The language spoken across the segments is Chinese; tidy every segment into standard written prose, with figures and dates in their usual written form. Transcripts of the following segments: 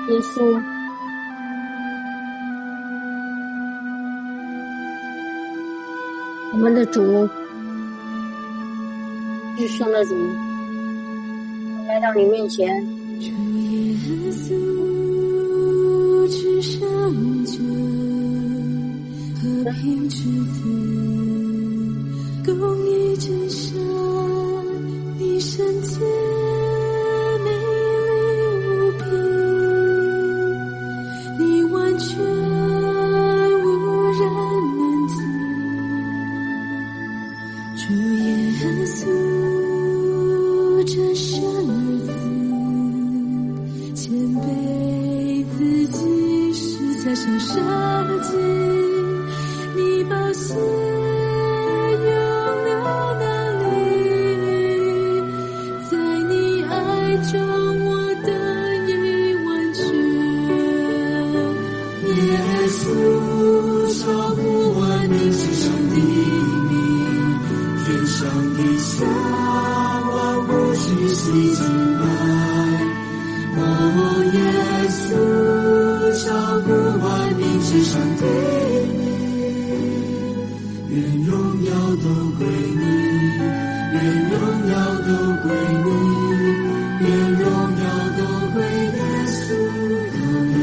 耶稣，我们的主，至圣的主，来到你面前。 主耶稣，至圣者，和平之子，公义真善，你圣洁美丽无比，你完全无人能及。主耶稣，这生儿子，谦卑自己，是在上舍己，你宝血永流难离，在你爱中我得以完全。耶稣，超乎万民之上的名，天上地下万物屈膝敬拜。哦，耶稣，超乎万民之上的名，愿荣耀都归你，愿荣耀都归你，愿荣耀都归耶稣羔羊。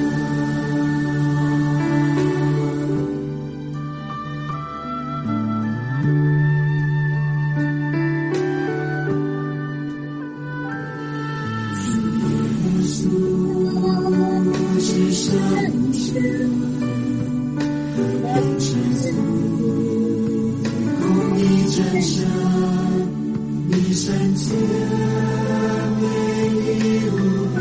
是圣者，和平之子，公义真神，你圣洁美丽无比，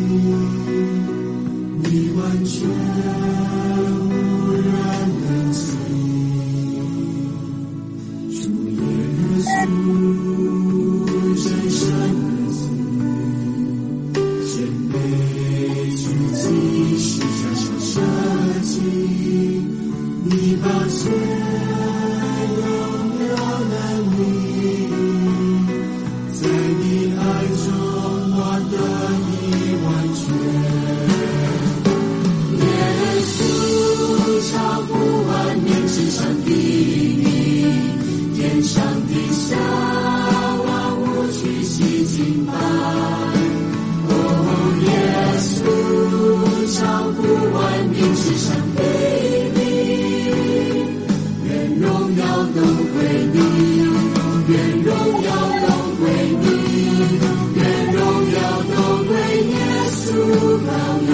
你完全无人能及。主耶稣，真神子，谦卑屈己，十架上舍己，你宝血永流难离，在你爱中我得以完全。耶稣，超乎万民之上的名，天上地下万物屈膝敬拜。耶稣，超乎万民之上的名，愿荣耀都归你，愿荣耀都归你，愿荣耀都归耶稣羔羊。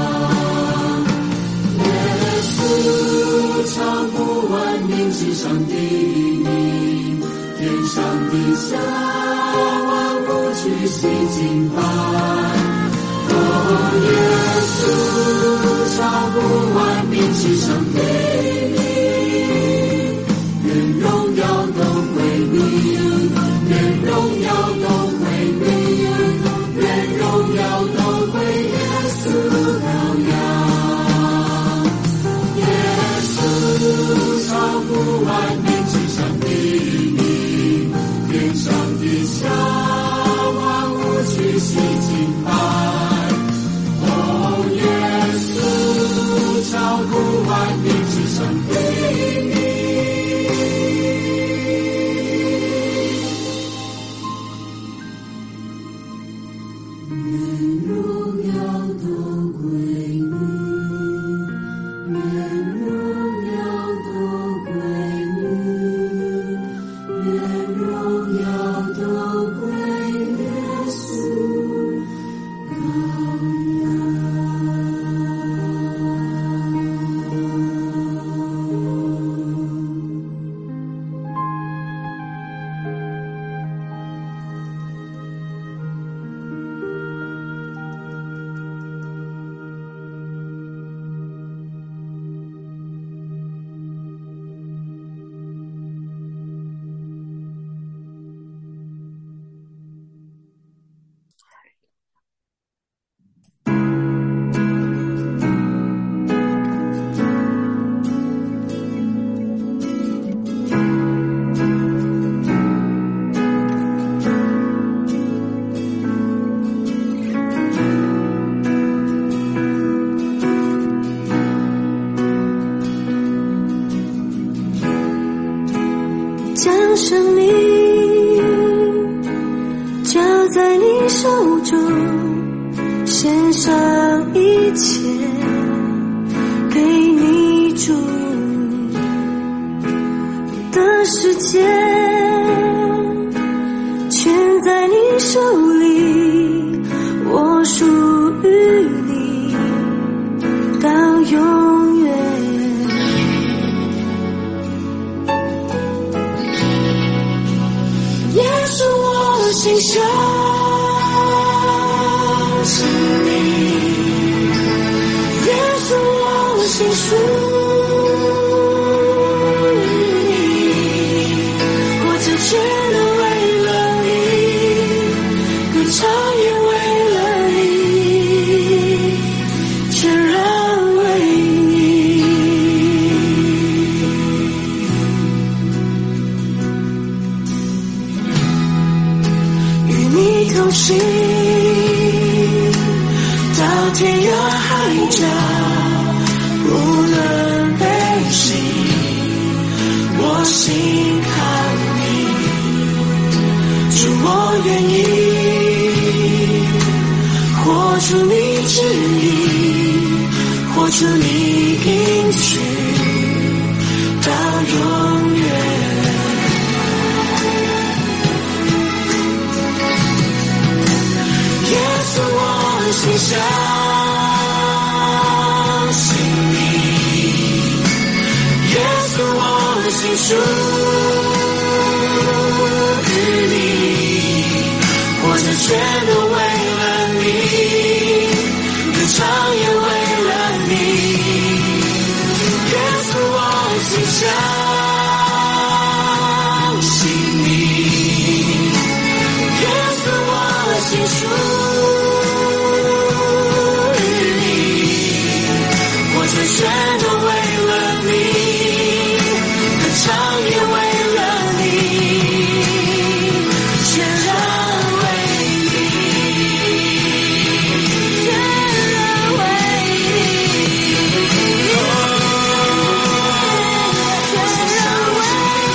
耶稣，超乎万民之上的名，天上地下万物屈膝敬拜。哦，耶稣，超乎万民之上的名，愿荣耀都归你，愿荣耀都归你，愿荣耀都归耶稣羔羊。耶稣，超乎万民之上的名，天上地下万物屈膝敬拜。超乎万民之上的名，愿荣耀都归你，愿荣耀都归你，愿荣耀都归耶稣羔羊。 手里，我属于你到永远。耶稣，我心相信你，耶稣，我心属于你，活着全都为了你，歌唱也为了你，全然为你。与你同行到天涯海角，无论悲喜，我心靠你。主，我愿意活出你旨意，活出你应许到永远。耶稣，我心相信你，耶稣，我心属于你，活着全都为了你，歌唱也为了你。耶稣，我心相信你，耶稣，我心属于你，活着全都为了你，歌唱也为了你，全然为你，全然为你，全然为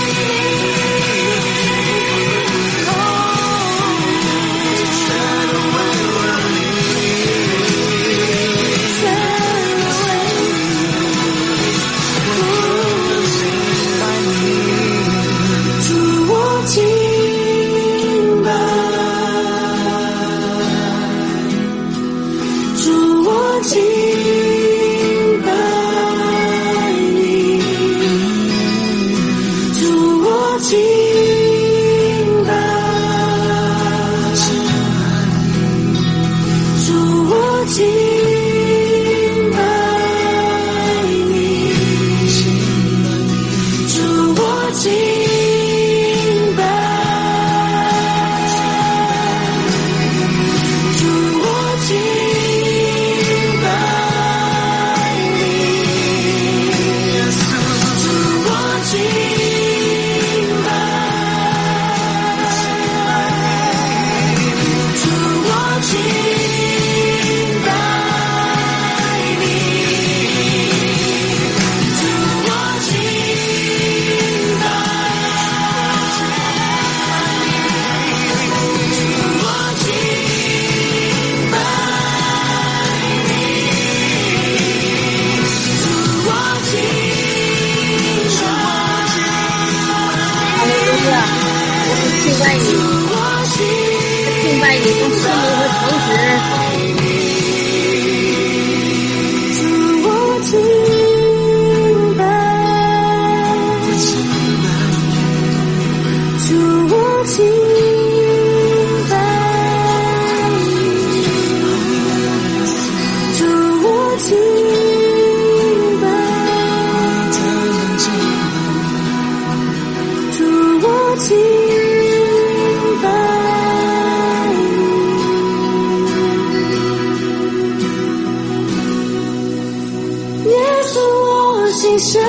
相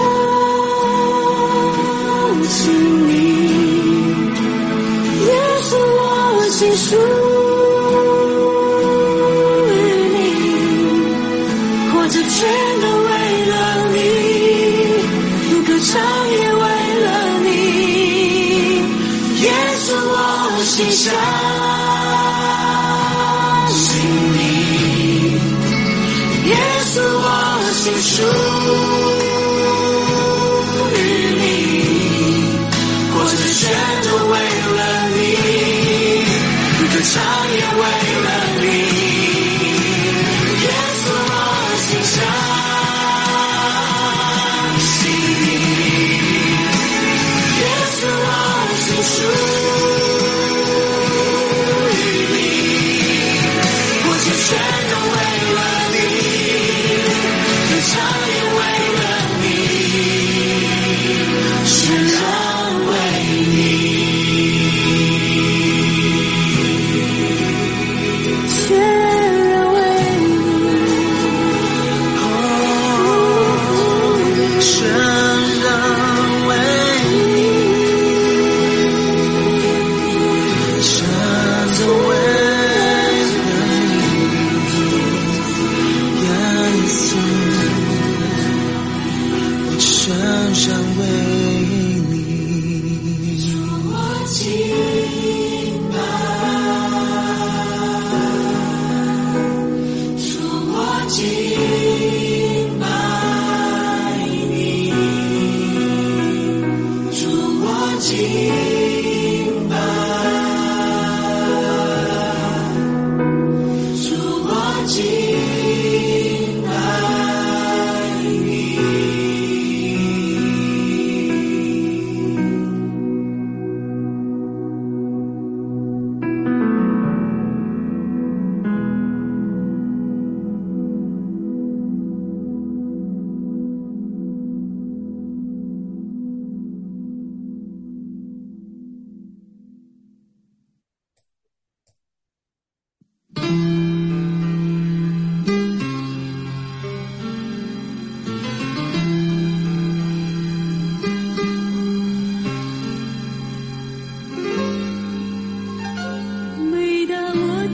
信你，耶稣，我心属于你，活着全都为了你，歌唱也为了你。耶稣，我心相信你，耶稣，我心属全都为了你，歌唱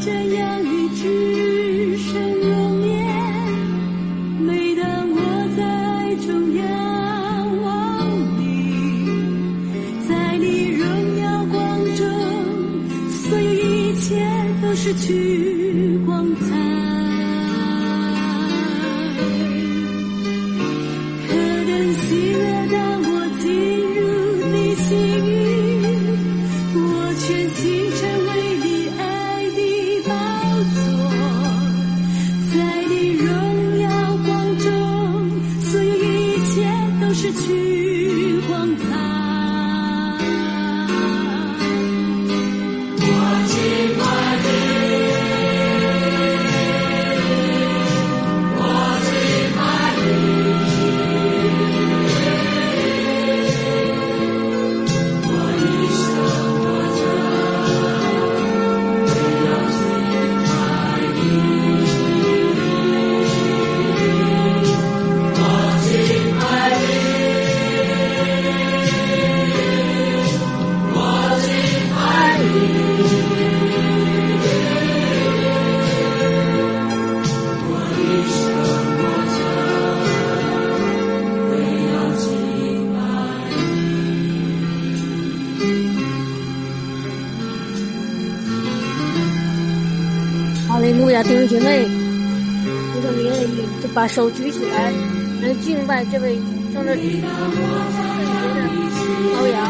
这样一只身容颜，每当我在中仰望你，在你荣耀光中，所有一切都失去光彩。何等喜悦当我进入你心意，我全心成为你爱的宝座，在你荣耀光中，所有一切都失去光彩。我敬拜你，我敬拜你，我一生活着为了敬拜你，我敬拜你，我敬拜你，我一生活着为了敬拜你。 哈利路亚，弟兄姐妹，这个名里就把手举起来，来敬拜这位正在圣洁的羔羊。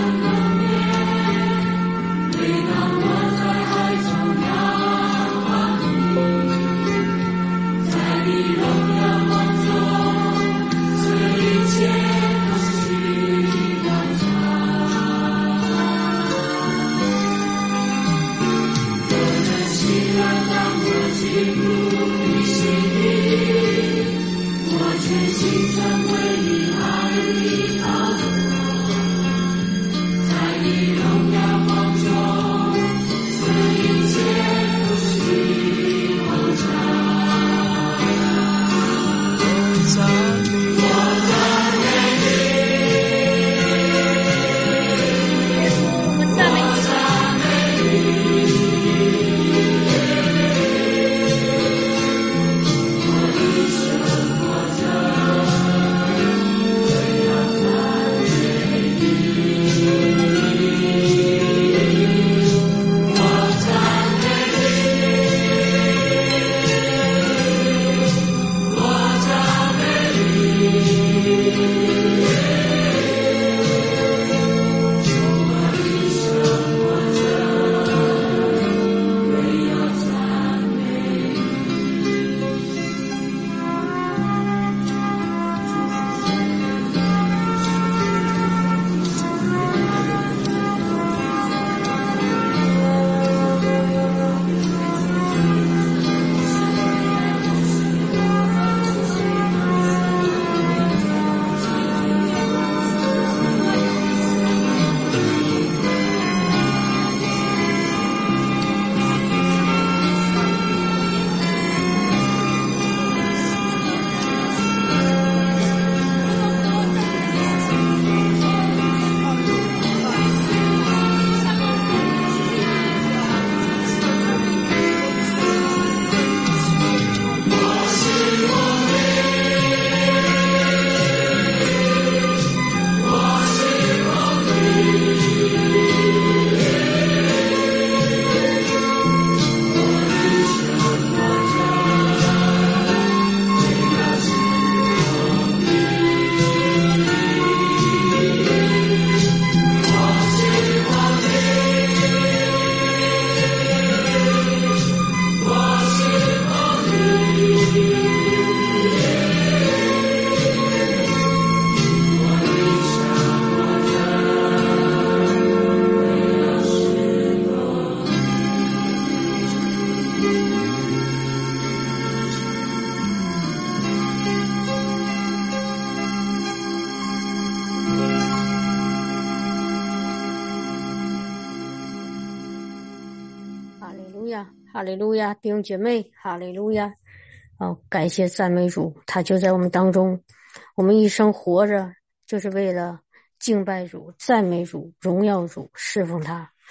哈利路亚，弟兄姐妹，哈利路亚！感谢赞美主，他就在我们当中。我们一生活着，就是为了敬拜主、赞美主、荣耀主、侍奉他。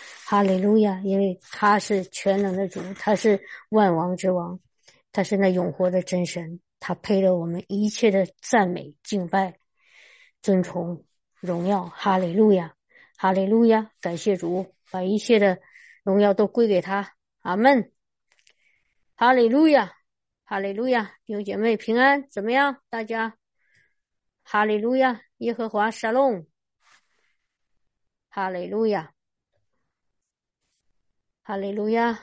哈利路亚！因为他是全能的主，他是万王之王，他是那永活的真神，他配了我们一切的赞美、敬拜、尊崇、荣耀。哈利路亚！哈利路亚！感谢主，把一切的荣耀都归给他。阿门。哈利路亚！哈利路亚！弟兄姐妹平安，怎么样？大家？哈利路亚！耶和华沙龙。哈利路亚！哈利路亚！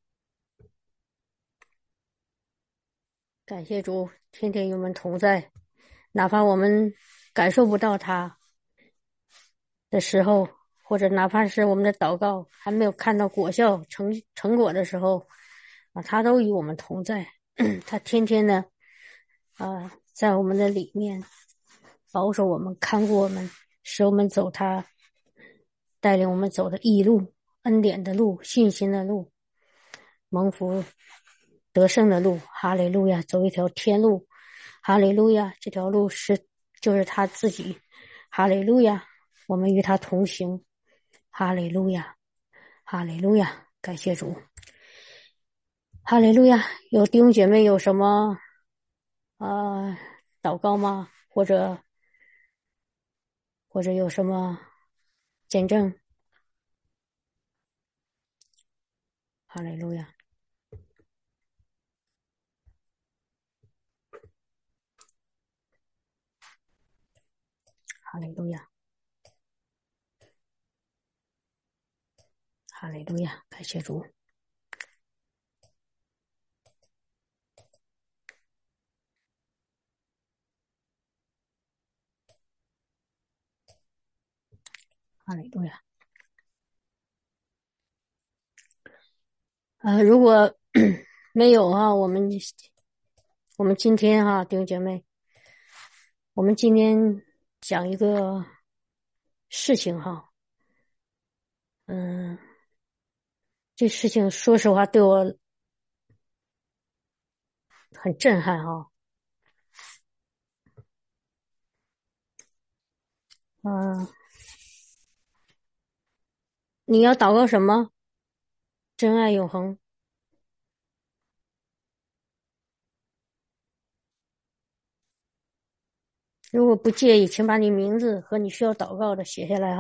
感谢主，天天与我们同在，哪怕我们感受不到他的时候，或者哪怕是我们的祷告还没有看到果效成果的时候，他都与我们同在。他天天的在我们的里面保守我们，看顾我们，使我们走他带领我们走的义路、恩典的路、信心的路、蒙福得胜的路。哈利路亚！走一条天路。哈利路亚！这条路就是他自己。哈利路亚！我们与他同行。哈利路亚！哈利路亚！感谢主。哈利路亚！有弟兄姐妹有什么祷告吗？或者有什么见证？哈利路亚！哈利路亚！哈利路亚！感谢主。哈利路亚！如果没有我们今天弟兄姐妹，我们今天讲一个事情这事情说实话对我很震撼你要祷告什么？真爱永恒。如果不介意，请把你名字和你需要祷告的写下来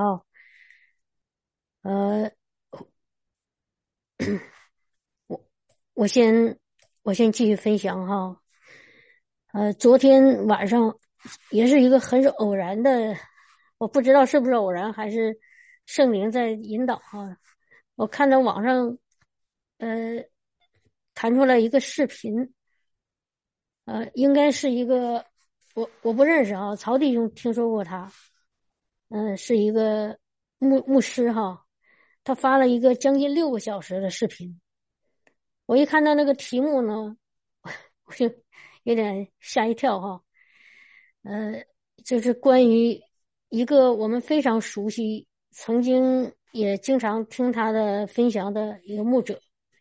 我先继续分享昨天晚上也是一个很偶然的，我不知道是不是偶然还是圣灵在引导我看到网上弹出来一个视频，应该是一个我不认识曹弟兄听说过他，是一个牧师他发了一个将近6个小时的视频。我一看到那个题目呢，我就有点吓一跳就是关于一个我们非常熟悉，曾经也经常听他的分享的一个牧者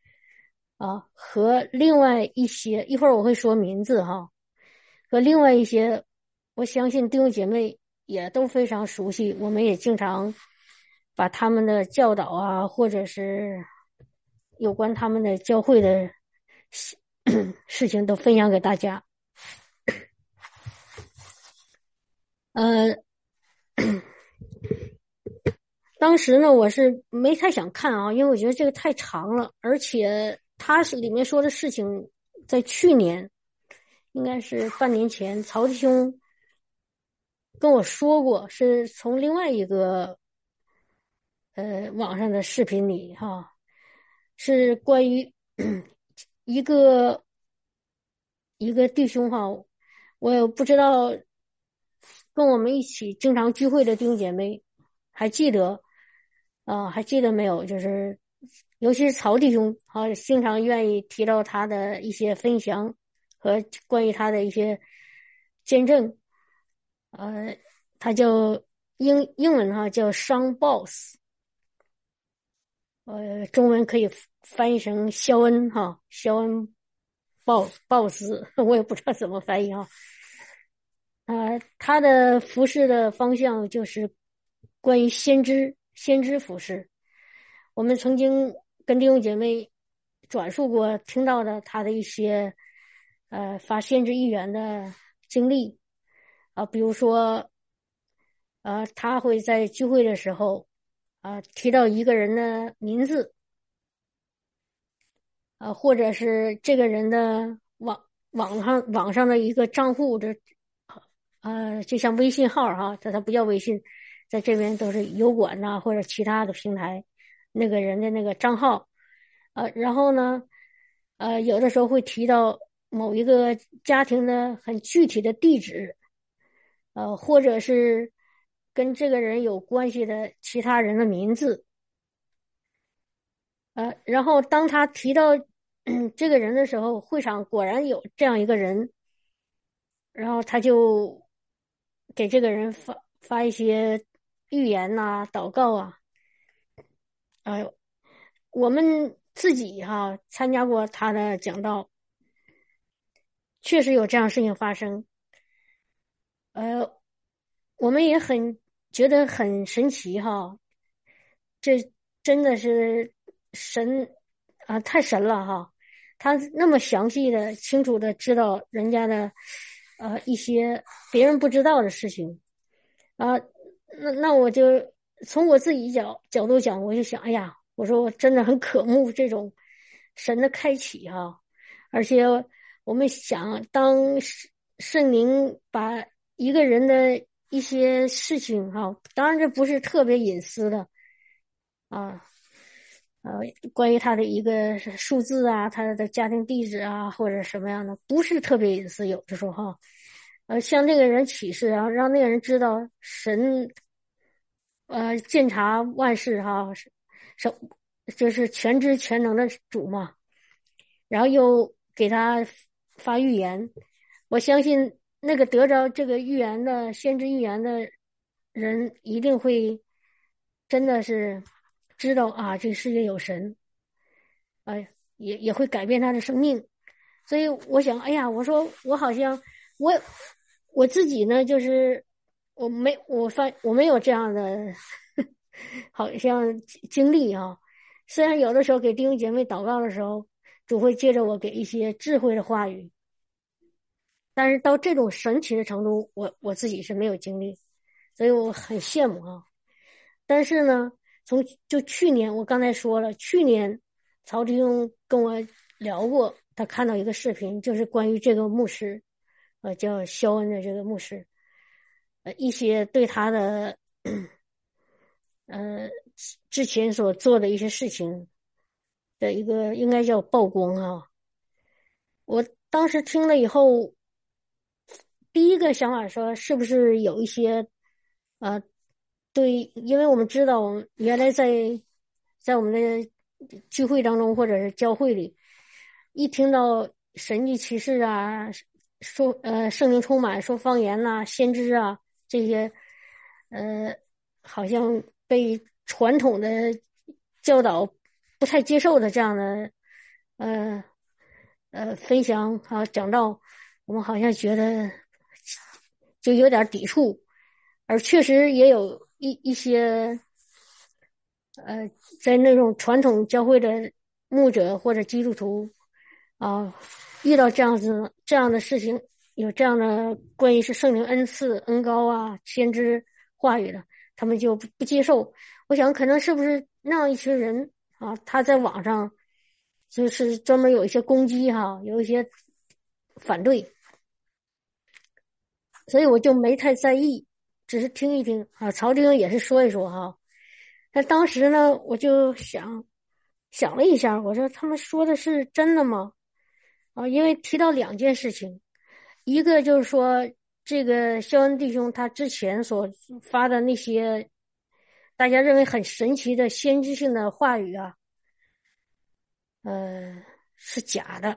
和另外一些，一会儿我会说名字和另外一些，我相信弟兄姐妹也都非常熟悉，我们也经常把他们的教导或者是有关他们的教会的事情都分享给大家。当时呢我是没太想看因为我觉得这个太长了，而且他是里面说的事情在去年应该是半年前曹弟兄跟我说过，是从另外一个网上的视频里是关于一个弟兄我也不知道跟我们一起经常聚会的弟兄姐妹还记得没有？就是尤其是曹弟兄经常愿意提到他的一些分享和关于他的一些见证。他叫英文叫商 boss， 中文可以翻译成肖恩肖恩鲍斯，我也不知道怎么翻译他的服事的方向就是关于先知服事。 我们曾经跟弟兄姐妹转述过听到的他的一些发先知预言的经历比如说他会在聚会的时候提到一个人的名字或者是这个人的网上的一个账户的就像微信号哈，它不叫微信，在这边都是油管呐、或者其他的平台那个人的那个账号然后呢有的时候会提到某一个家庭的很具体的地址或者是跟这个人有关系的其他人的名字然后当他提到这个人的时候，会场果然有这样一个人，然后他就给这个人发一些预言呐、祷告啊。我们自己参加过他的讲道，确实有这样事情发生。我们也觉得很神奇这真的是神太神了他那么详细的、清楚的知道人家的一些别人不知道的事情啊。那我就从我自己角度讲，我就想，哎呀，我说我真的很渴慕这种神的开启而且我们想，当圣灵把一个人的一些事情当然这不是特别隐私的啊。关于他的一个数字他的家庭地址或者什么样的，不是特别隐私。有的时候向这个人启示让那个人知道神鉴察万事是就是全知全能的主嘛。然后又给他发预言，我相信那个得着这个预言的先知预言的人，一定会真的是知道这个世界有神，也会改变他的生命。所以我想，哎呀，我说我好像我自己呢，就是我没有这样的好像经历虽然有的时候给弟兄姐妹祷告的时候，主会借着我给一些智慧的话语，但是到这种神奇的程度，我自己是没有经历，所以我很羡慕但是呢，就去年我刚才说了，去年曹弟兄跟我聊过，他看到一个视频，就是关于这个牧师，叫肖恩的这个牧师，一些对他的之前所做的一些事情的一个应该叫曝光我当时听了以后，第一个想法说，是不是有一些呃，对，因为我们知道，我们原来在我们的聚会当中或者是教会里，一听到神迹奇事说圣灵充满，说方言先知这些，好像被传统的教导不太接受的这样的呃分享讲到，我们好像觉得就有点抵触，而确实也有一些在那种传统教会的牧者或者基督徒遇到这样的事情，有这样的关于是圣灵恩赐、恩高先知话语的，他们就不接受。我想可能是不是那样一群人他在网上就是专门有一些攻击有一些反对，所以我就没太在意，只是听一听曹丁也是说一说但当时呢，我就想了一下，我说他们说的是真的吗？因为提到两件事情，一个就是说这个肖恩弟兄他之前所发的那些大家认为很神奇的先知性的话语是假的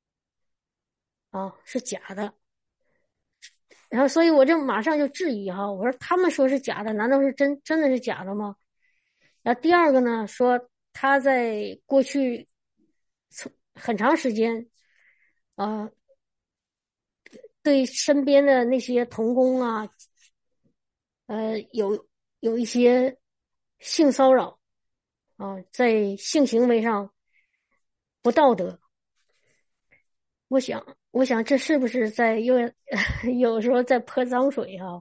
是假的。然后，所以我就马上就质疑我说他们说是假的，难道是真的是假的吗？然后第二个呢，说他在过去很长时间呃对身边的那些童工有一些性骚扰在性行为上不道德。我想这是不是在有时候在泼脏水哈？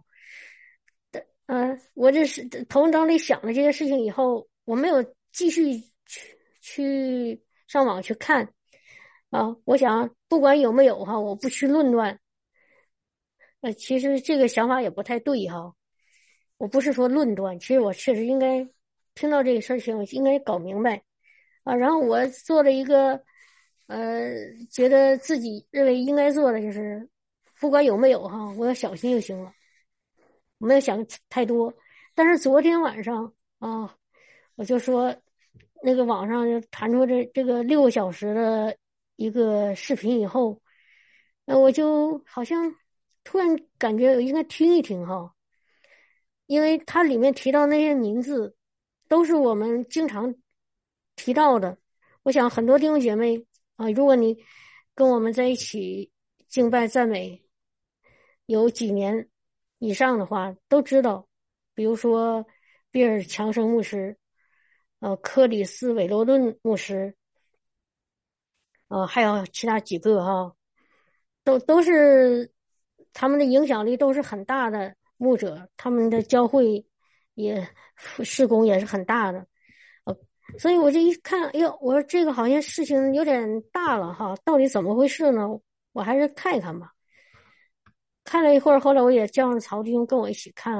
我这是头脑里想了这些事情以后，我没有继续去上网去看我想不管有没有哈，我不去论断。其实这个想法也不太对哈。我不是说论断，其实我确实应该听到这个事情，我应该搞明白然后我做了一个觉得自己认为应该做的就是，不管有没有哈，我要小心就行了，我没有想太多。但是昨天晚上我就说那个网上就弹出这个6个小时的一个视频以后，我就好像突然感觉我应该听一听哈。因为它里面提到那些名字，都是我们经常提到的。我想很多弟兄姐妹如果你跟我们在一起敬拜赞美有几年以上的话，都知道。比如说比尔强生牧师，克里斯韦罗顿牧师，还有其他几个都是他们的影响力都是很大的牧者，他们的教会也事工也是很大的，所以我这一看，哎呦，我说这个好像事情有点大了哈，到底怎么回事呢？我还是看一看吧。看了一会儿，后来我也叫上曹弟兄跟我一起看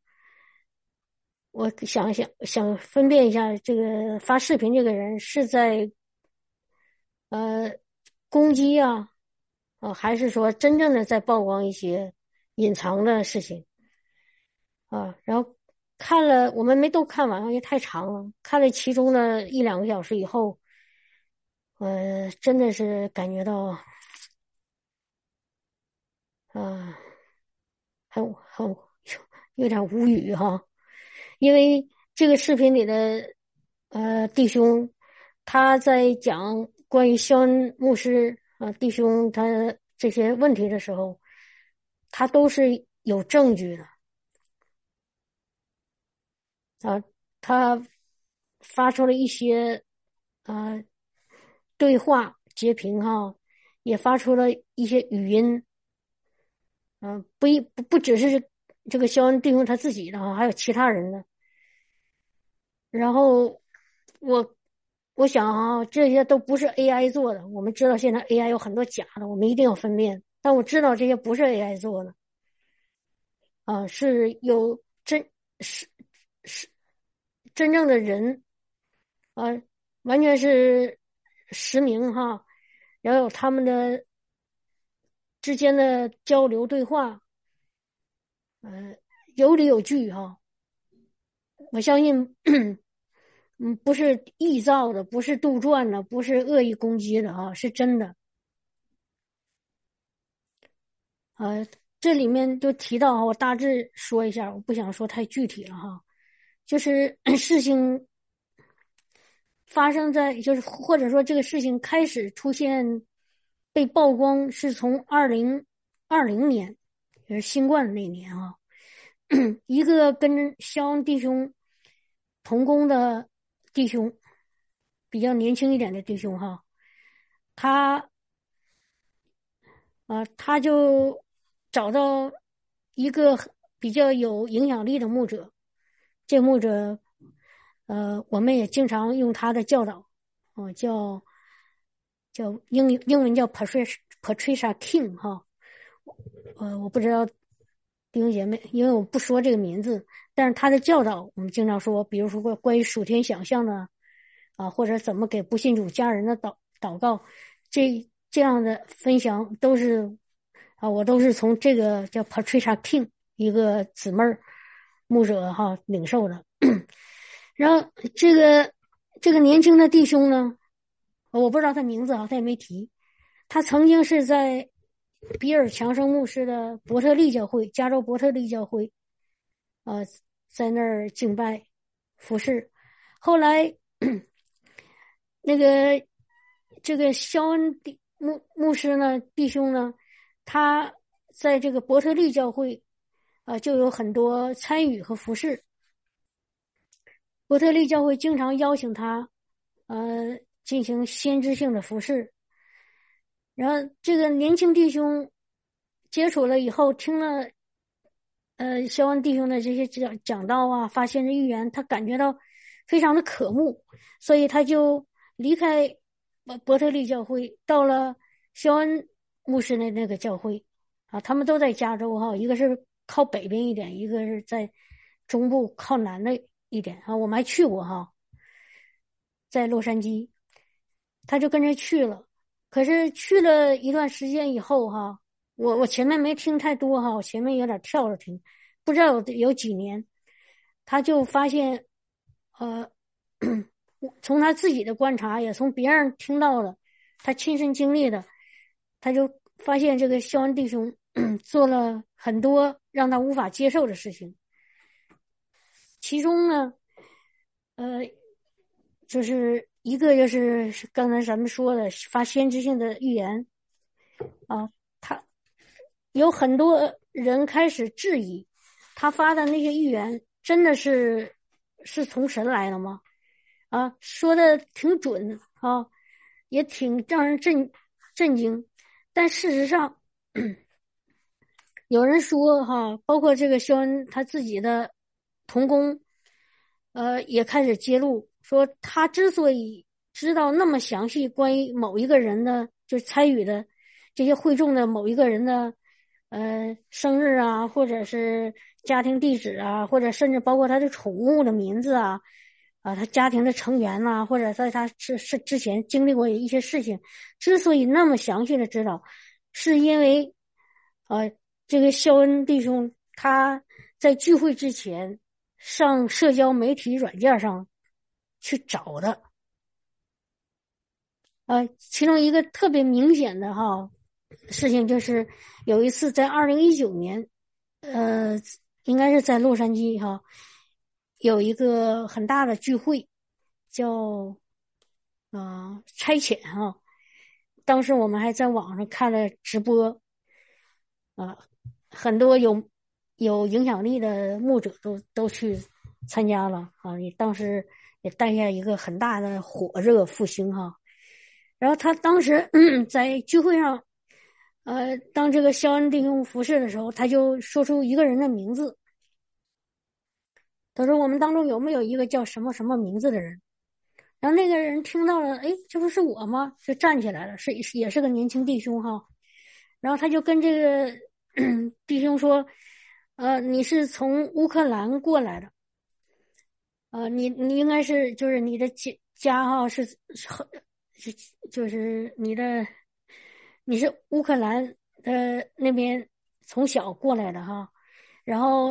我想分辨一下，这个发视频这个人是在呃攻击还是说真正的在曝光一些隐藏的事情然后看了，我们没都看完，因为太长了。看了其中的1、2个小时以后，真的是感觉到啊，很有点无语哈。因为这个视频里的弟兄，他在讲关于肖恩牧师弟兄他这些问题的时候，他都是有证据的他发出了一些呃对话截屏也发出了一些语音不只是这个肖恩弟兄他自己的还有其他人的。然后我我想这些都不是 AI 做的。我们知道现在 AI 有很多假的，我们一定要分辨。但我知道这些不是 AI 做的是有是是真正的人啊，完全是实名然后有他们的之间的交流对话，有理有据我相信不是臆造的，不是杜撰的，不是恶意攻击的是真的。这里面就提到我大致说一下，我不想说太具体了就是事情发生在，就是或者说这个事情开始出现被曝光是从2020年，也是新冠那年一个跟肖恩弟兄同工的弟兄，比较年轻一点的弟兄他他就找到一个比较有影响力的牧者，这牧者我们也经常用他的教导叫英文叫 Patricia King 我不知道弟兄姐妹，因为我不说这个名字，但是他的教导我们经常说，比如说关于属天想象的或者怎么给不信主家人的祷告，这样的分享都是我都是从这个叫 Patricia King 一个姊妹牧者领受的。然后这个年轻的弟兄呢，我不知道他名字他也没提。他曾经是在比尔强生牧师的伯特利教会，加州伯特利教会在那儿敬拜服侍。后来那个这个肖恩牧师呢，弟兄呢，他在这个伯特利教会就有很多参与和服侍。 伯特利教会经常邀请他进行先知性的服事。然后这个年轻弟兄接触了以后，听了肖恩弟兄的这些讲道啊，发现的预言，他感觉到非常的渴慕，所以他就离开伯特利教会，到了肖恩牧师的那个教会啊，他们都在加州哈，一个是靠北边一点，一个是在中部靠南的一点啊，我们还去过哈，在洛杉矶，他就跟着去了。可是去了一段时间以后哈，我前面没听太多哈，我前面有点跳着听，不知道有几年，他就发现从他自己的观察，也从别人听到的，他亲身经历的，他就发现这个肖恩弟兄做了很多让他无法接受的事情。其中呢，就是一个就是刚才咱们说的发先知性的预言啊，他有很多人开始质疑他发的那些预言真的是从神来的吗？啊，说的挺准啊，也挺让人震惊，但事实上，有人说哈，包括这个肖恩他自己的同工，也开始揭露说，他之所以知道那么详细关于某一个人的，就是参与的这些会众的某一个人的，生日啊，或者是家庭地址啊，或者甚至包括他的宠物的名字啊，他家庭的成员呐、或者在他是之前经历过一些事情，之所以那么详细的知道，是因为，这个肖恩弟兄他在聚会之前上社交媒体软件上去找的。其中一个特别明显的事情就是有一次在2019年，应该是在洛杉矶有一个很大的聚会，叫差遣当时我们还在网上看了直播很多有影响力的牧者都去参加了也当时也带下一个很大的火热复兴然后他当时在聚会上，当这个肖恩弟兄服侍的时候，他就说出一个人的名字。他说：“我们当中有没有一个叫什么什么名字的人？”然后那个人听到了，哎，这不是我吗？就站起来了，也是个年轻弟兄然后他就跟这个弟兄说：“你是从乌克兰过来的，你应该是就是你的家就是你是乌克兰那边从小过来的然后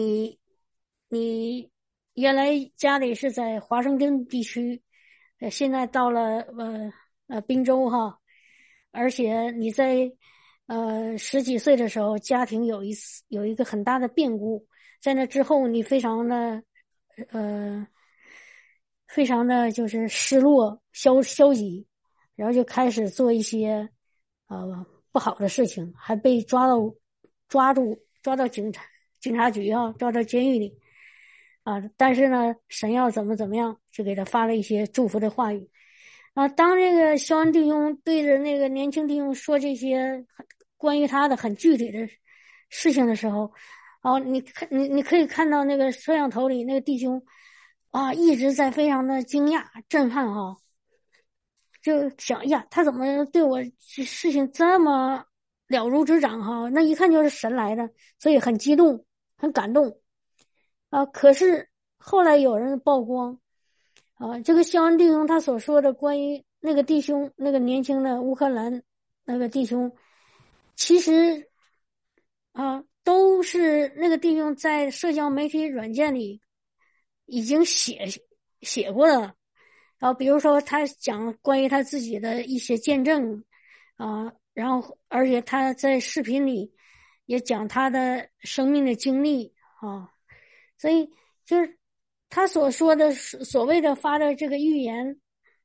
你原来家里是在华盛顿地区，现在到了宾州而且你在十几岁的时候，家庭有一个很大的变故，在那之后你非常的就是失落消极，然后就开始做一些不好的事情，还被抓到警察局抓到监狱里但是呢，神要怎么样，就给他发了一些祝福的话语当这个肖恩弟兄对着那个年轻弟兄说这些关于他的很具体的事情的时候你可以看到那个摄像头里那个弟兄一直在非常的惊讶震撼就想呀，他怎么对我事情这么了如指掌那一看就是神来的，所以很激动很感动可是后来有人曝光这个肖恩弟兄他所说的关于那个弟兄那个年轻的乌克兰那个弟兄，其实都是那个弟兄在社交媒体软件里已经写过的然后比如说他讲关于他自己的一些见证然后而且他在视频里也讲他的生命的经历所以就是他所说的所谓的发的这个预言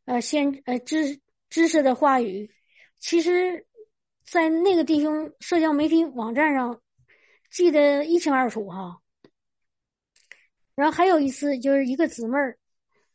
知识的话语，其实在那个弟兄社交媒体网站上记得一清二楚然后还有一次就是一个姊妹儿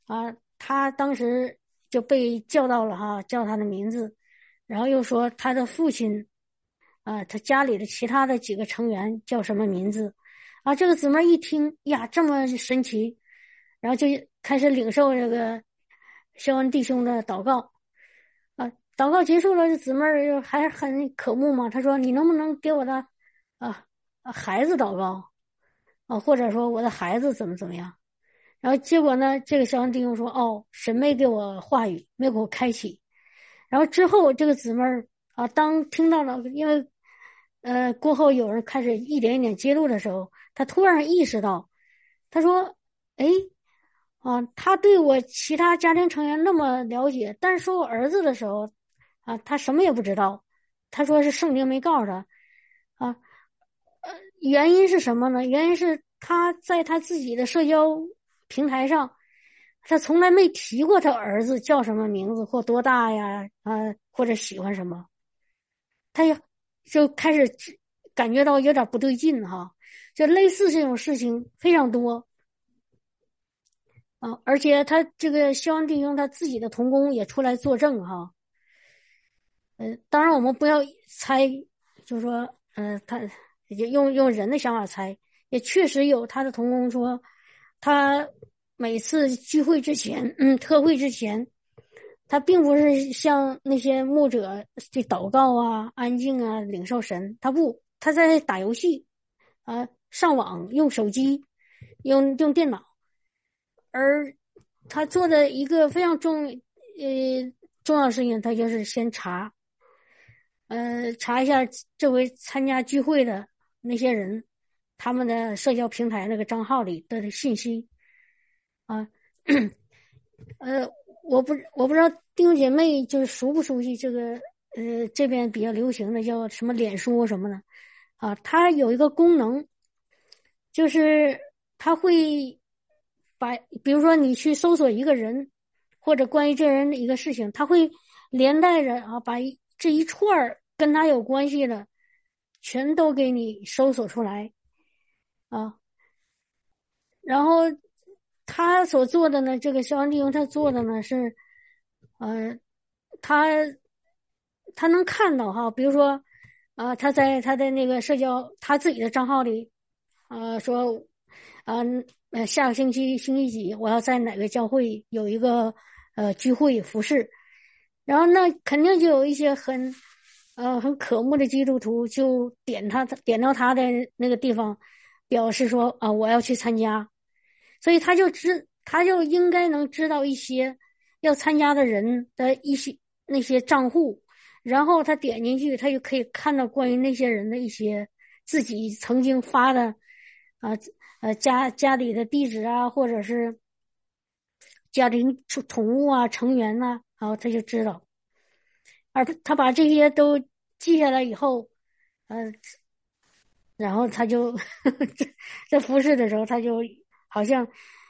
他当时就被叫到了叫他的名字，然后又说他的父亲他家里的其他的几个成员叫什么名字这个姊妹一听呀这么神奇，然后就开始领受这个肖恩弟兄的祷告祷告结束了，这姊妹还很渴慕嘛，她说你能不能给我的孩子祷告或者说我的孩子怎么怎么样。然后结果呢，这个肖恩弟兄说神没给我话语，没给我开启。然后之后这个姊妹当听到了，因为过后有人开始一点一点揭露的时候，她突然意识到，她说诶他对我其他家庭成员那么了解，但是说我儿子的时候他什么也不知道。他说是圣经没告诉他啊，原因是什么呢？原因是他在他自己的社交平台上，他从来没提过他儿子叫什么名字或多大呀或者喜欢什么。他就开始感觉到有点不对劲就类似这种事情非常多而且他这个肖恩弟兄他自己的同工也出来作证当然我们不要猜，就是说他也用人的想法猜，也确实有他的同工说，他每次聚会之前特会之前，他并不是像那些牧者去祷告安静领受神，他在打游戏上网用手机用电脑。而他做的一个非常重要的事情，他就是先查一下这回参加聚会的那些人他们的社交平台那个账号里的信息我不知道弟兄姐妹就是熟不熟悉这个这边比较流行的叫什么脸书什么的它有一个功能，就是它会比如说你去搜索一个人或者关于这人的一个事情，它会连带着把这一串跟他有关系的全都给你搜索出来然后他所做的呢，这个肖恩弟兄他做的呢是他能看到比如说他在他的那个社交他自己的账号里说下个星期星期几我要在哪个教会有一个聚会服侍，然后那肯定就有一些很渴慕的基督徒就点到他的那个地方，表示说我要去参加，所以他就应该能知道一些要参加的人的一些那些账户，然后他点进去，他就可以看到关于那些人的一些自己曾经发的家里的地址或者是家庭宠物成员然后他就知道，而他把这些都记下来以后然后他就在服侍的时候他就好像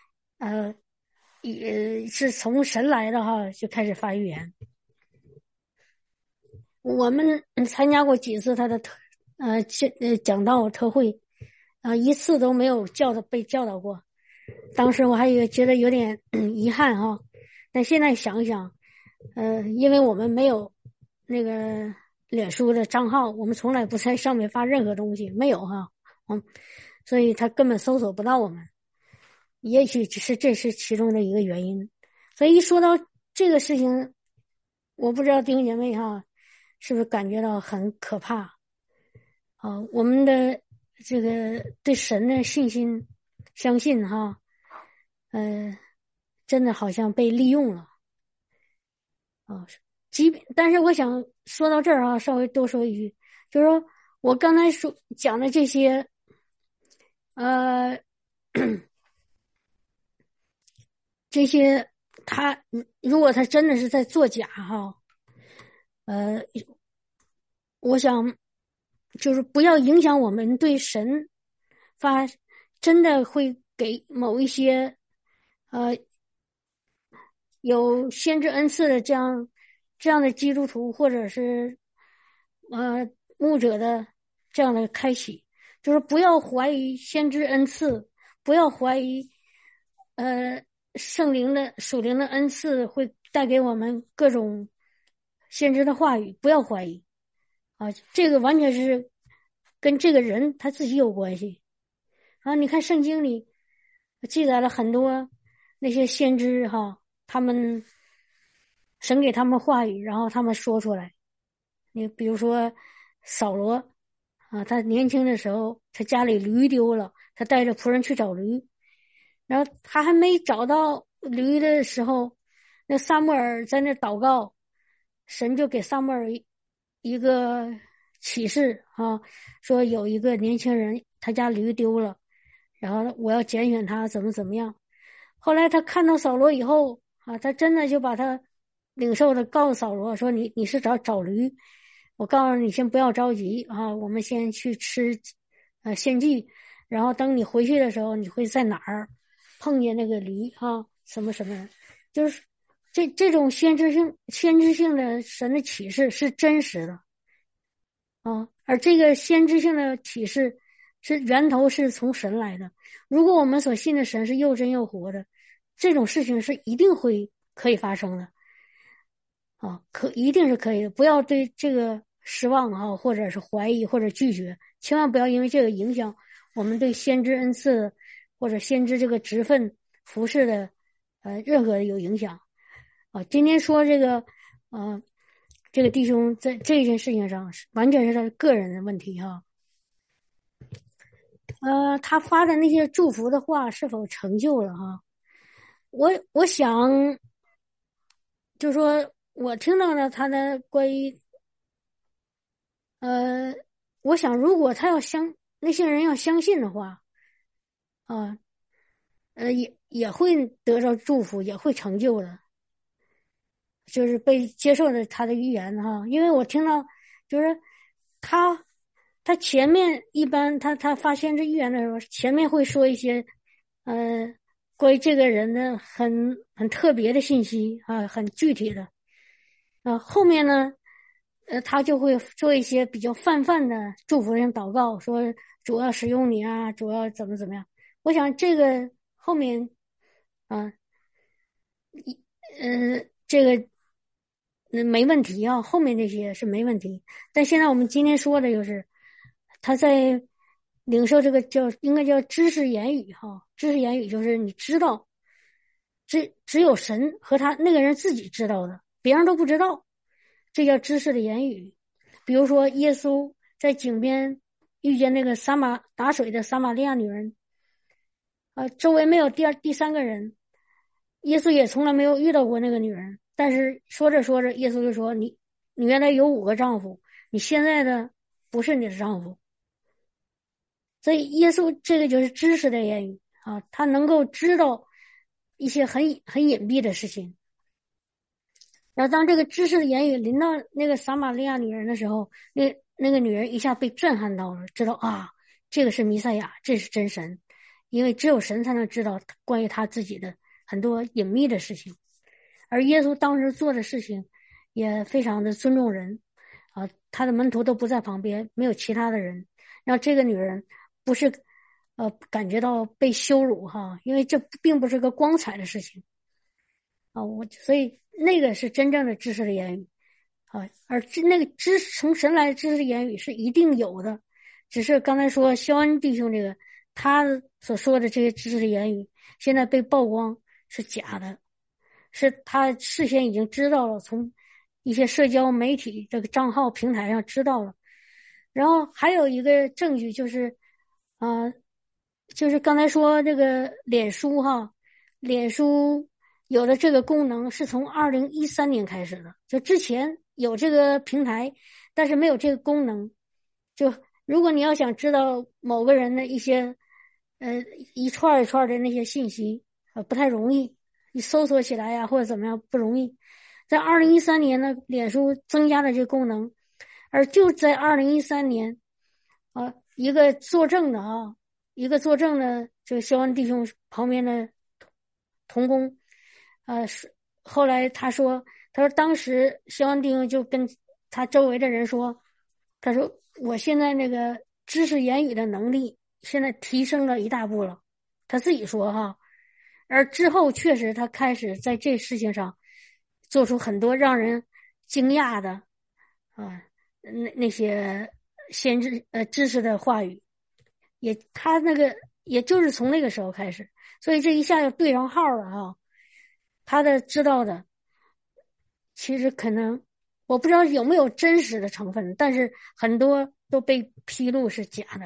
也是从神来的就开始发预言。我们参加过几次他的讲道特会一次都没有被教导过，当时我还觉得有点遗憾但现在想想因为我们没有那个脸书的账号，我们从来不在上面发任何东西，没有所以他根本搜索不到我们，也许这是其中的一个原因。所以一说到这个事情，我不知道弟兄姐妹是不是感觉到很可怕我们的这个对神的信心相信真的好像被利用了但是我想说到这儿稍微多说一句，就是说我刚才讲的这些这些如果他真的是在作假我想就是不要影响我们对神真的会给某一些有先知恩赐的这样的基督徒或者是牧者的这样的开启，就是不要怀疑先知恩赐，不要怀疑圣灵的属灵的恩赐会带给我们各种先知的话语，不要怀疑啊，这个完全是跟这个人他自己有关系啊。你看圣经里记载了很多那些先知哈，他们神给他们话语，然后他们说出来。你比如说扫罗啊，他年轻的时候他家里驴丢了，他带着仆人去找驴，然后他还没找到驴的时候，那撒母耳在那祷告，神就给撒母耳一个启示啊，说有一个年轻人他家驴丢了，然后我要拣选他怎么怎么样。后来他看到扫罗以后啊，他真的就把他领受的告诉扫罗说你是找驴，我告诉你先不要着急啊，我们先去吃献祭，然后等你回去的时候，你会在哪儿碰见那个驴啊？什么什么，就是这种先知性的神的启示是真实的啊，而这个先知性的启示是源头是从神来的。如果我们所信的神是又真又活的，这种事情是一定会可以发生的啊，一定是可以的。不要对这个失望啊，或者是怀疑或者拒绝，千万不要因为这个影响我们对先知恩赐或者先知这个职分服饰的任何有影响啊。今天说这个这个弟兄在这件事情上完全是他个人的问题哈。他发的那些祝福的话是否成就了哈？我想，就说我听到了他的关于我想如果他那些人要相信的话啊，也会得到祝福，也会成就的，就是被接受的他的预言哈。因为我听到就是他前面一般他发先知预言的时候，前面会说一些关于这个人的很特别的信息啊，很具体的后面呢他就会做一些比较泛的祝福性祷告，说主要使用你啊，主要怎么怎么样。我想这个后面啊这个没问题啊，后面这些是没问题。但现在我们今天说的就是他在领受这个应该叫知识言语哈，知识言语就是你知道，只有神和他那个人自己知道的，别人都不知道，这叫知识的言语。比如说耶稣在井边遇见那个打水的撒玛利亚女人周围没有第三个人，耶稣也从来没有遇到过那个女人，但是说着说着，耶稣就说你原来有5个丈夫，你现在的不是你的丈夫。所以耶稣这个就是知识的言语啊，他能够知道一些很隐蔽的事情。然后当这个知识的言语临到那个撒玛利亚女人的时候，那个女人一下被震撼到了，知道啊，这个是弥赛亚，这是真神，因为只有神才能知道关于他自己的很多隐秘的事情。而耶稣当时做的事情也非常的尊重人啊，他的门徒都不在旁边，没有其他的人，让这个女人不是感觉到被羞辱哈，因为这并不是个光彩的事情啊，所以那个是真正的知识的言语啊，而那个从神来的知识的言语是一定有的，只是刚才说肖恩弟兄这个他所说的这些知识的言语现在被曝光是假的，是他事先已经知道了，从一些社交媒体这个账号平台上知道了。然后还有一个证据就是就是刚才说这个脸书哈，脸书有的这个功能是从2013年开始的，就之前有这个平台，但是没有这个功能。就如果你要想知道某个人的一些一串一串的那些信息不太容易，你搜索起来呀或者怎么样不容易。在2013年呢，脸书增加了这个功能，而就在2013年一个作证的这个肖恩弟兄旁边的同工后来他说当时肖恩弟兄就跟他周围的人说，他说我现在那个知识言语的能力现在提升了一大步了，他自己说哈， 而之后确实他开始在这事情上做出很多让人惊讶的那些知识的话语，他那个也就是从那个时候开始，所以这一下就对上号了啊。他的知道的其实可能我不知道有没有真实的成分，但是很多都被披露是假的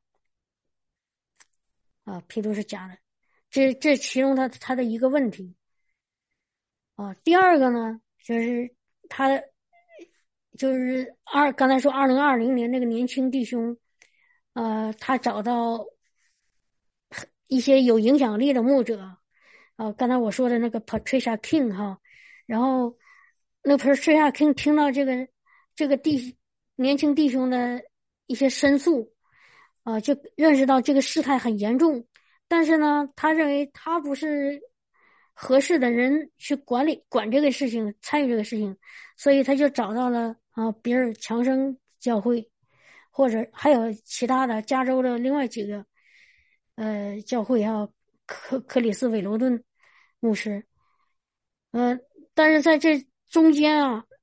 啊，披露是假的，这其中他的一个问题啊。第二个呢，就是他就是刚才说2020年那个年轻弟兄，他找到一些有影响力的牧者，刚才我说的那个 Patricia King 哈，然后那 Patricia King 听到这个年轻弟兄的一些申诉，就认识到这个事态很严重，但是呢，他认为他不是合适的人去管这个事情，参与这个事情，所以他就找到了比尔强生教会，或者还有其他的加州的另外几个教会克里斯韦罗顿牧师，但是在这中间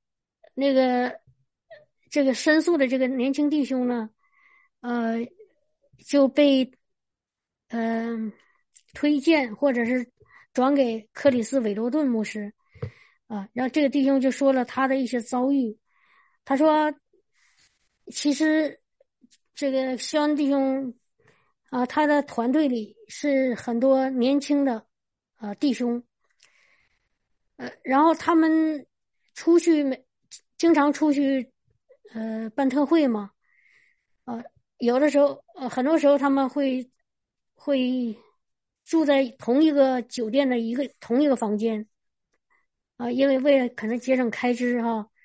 这个申诉的这个年轻弟兄呢，就被推荐或者是转给克里斯韦罗顿牧师然后这个弟兄就说了他的一些遭遇，他说其实这个肖恩弟兄他的团队里是很多年轻的弟兄，然后他们经常出去办特会嘛，有的时候很多时候他们会住在同一个酒店的同一个房间因为为了可能节省开支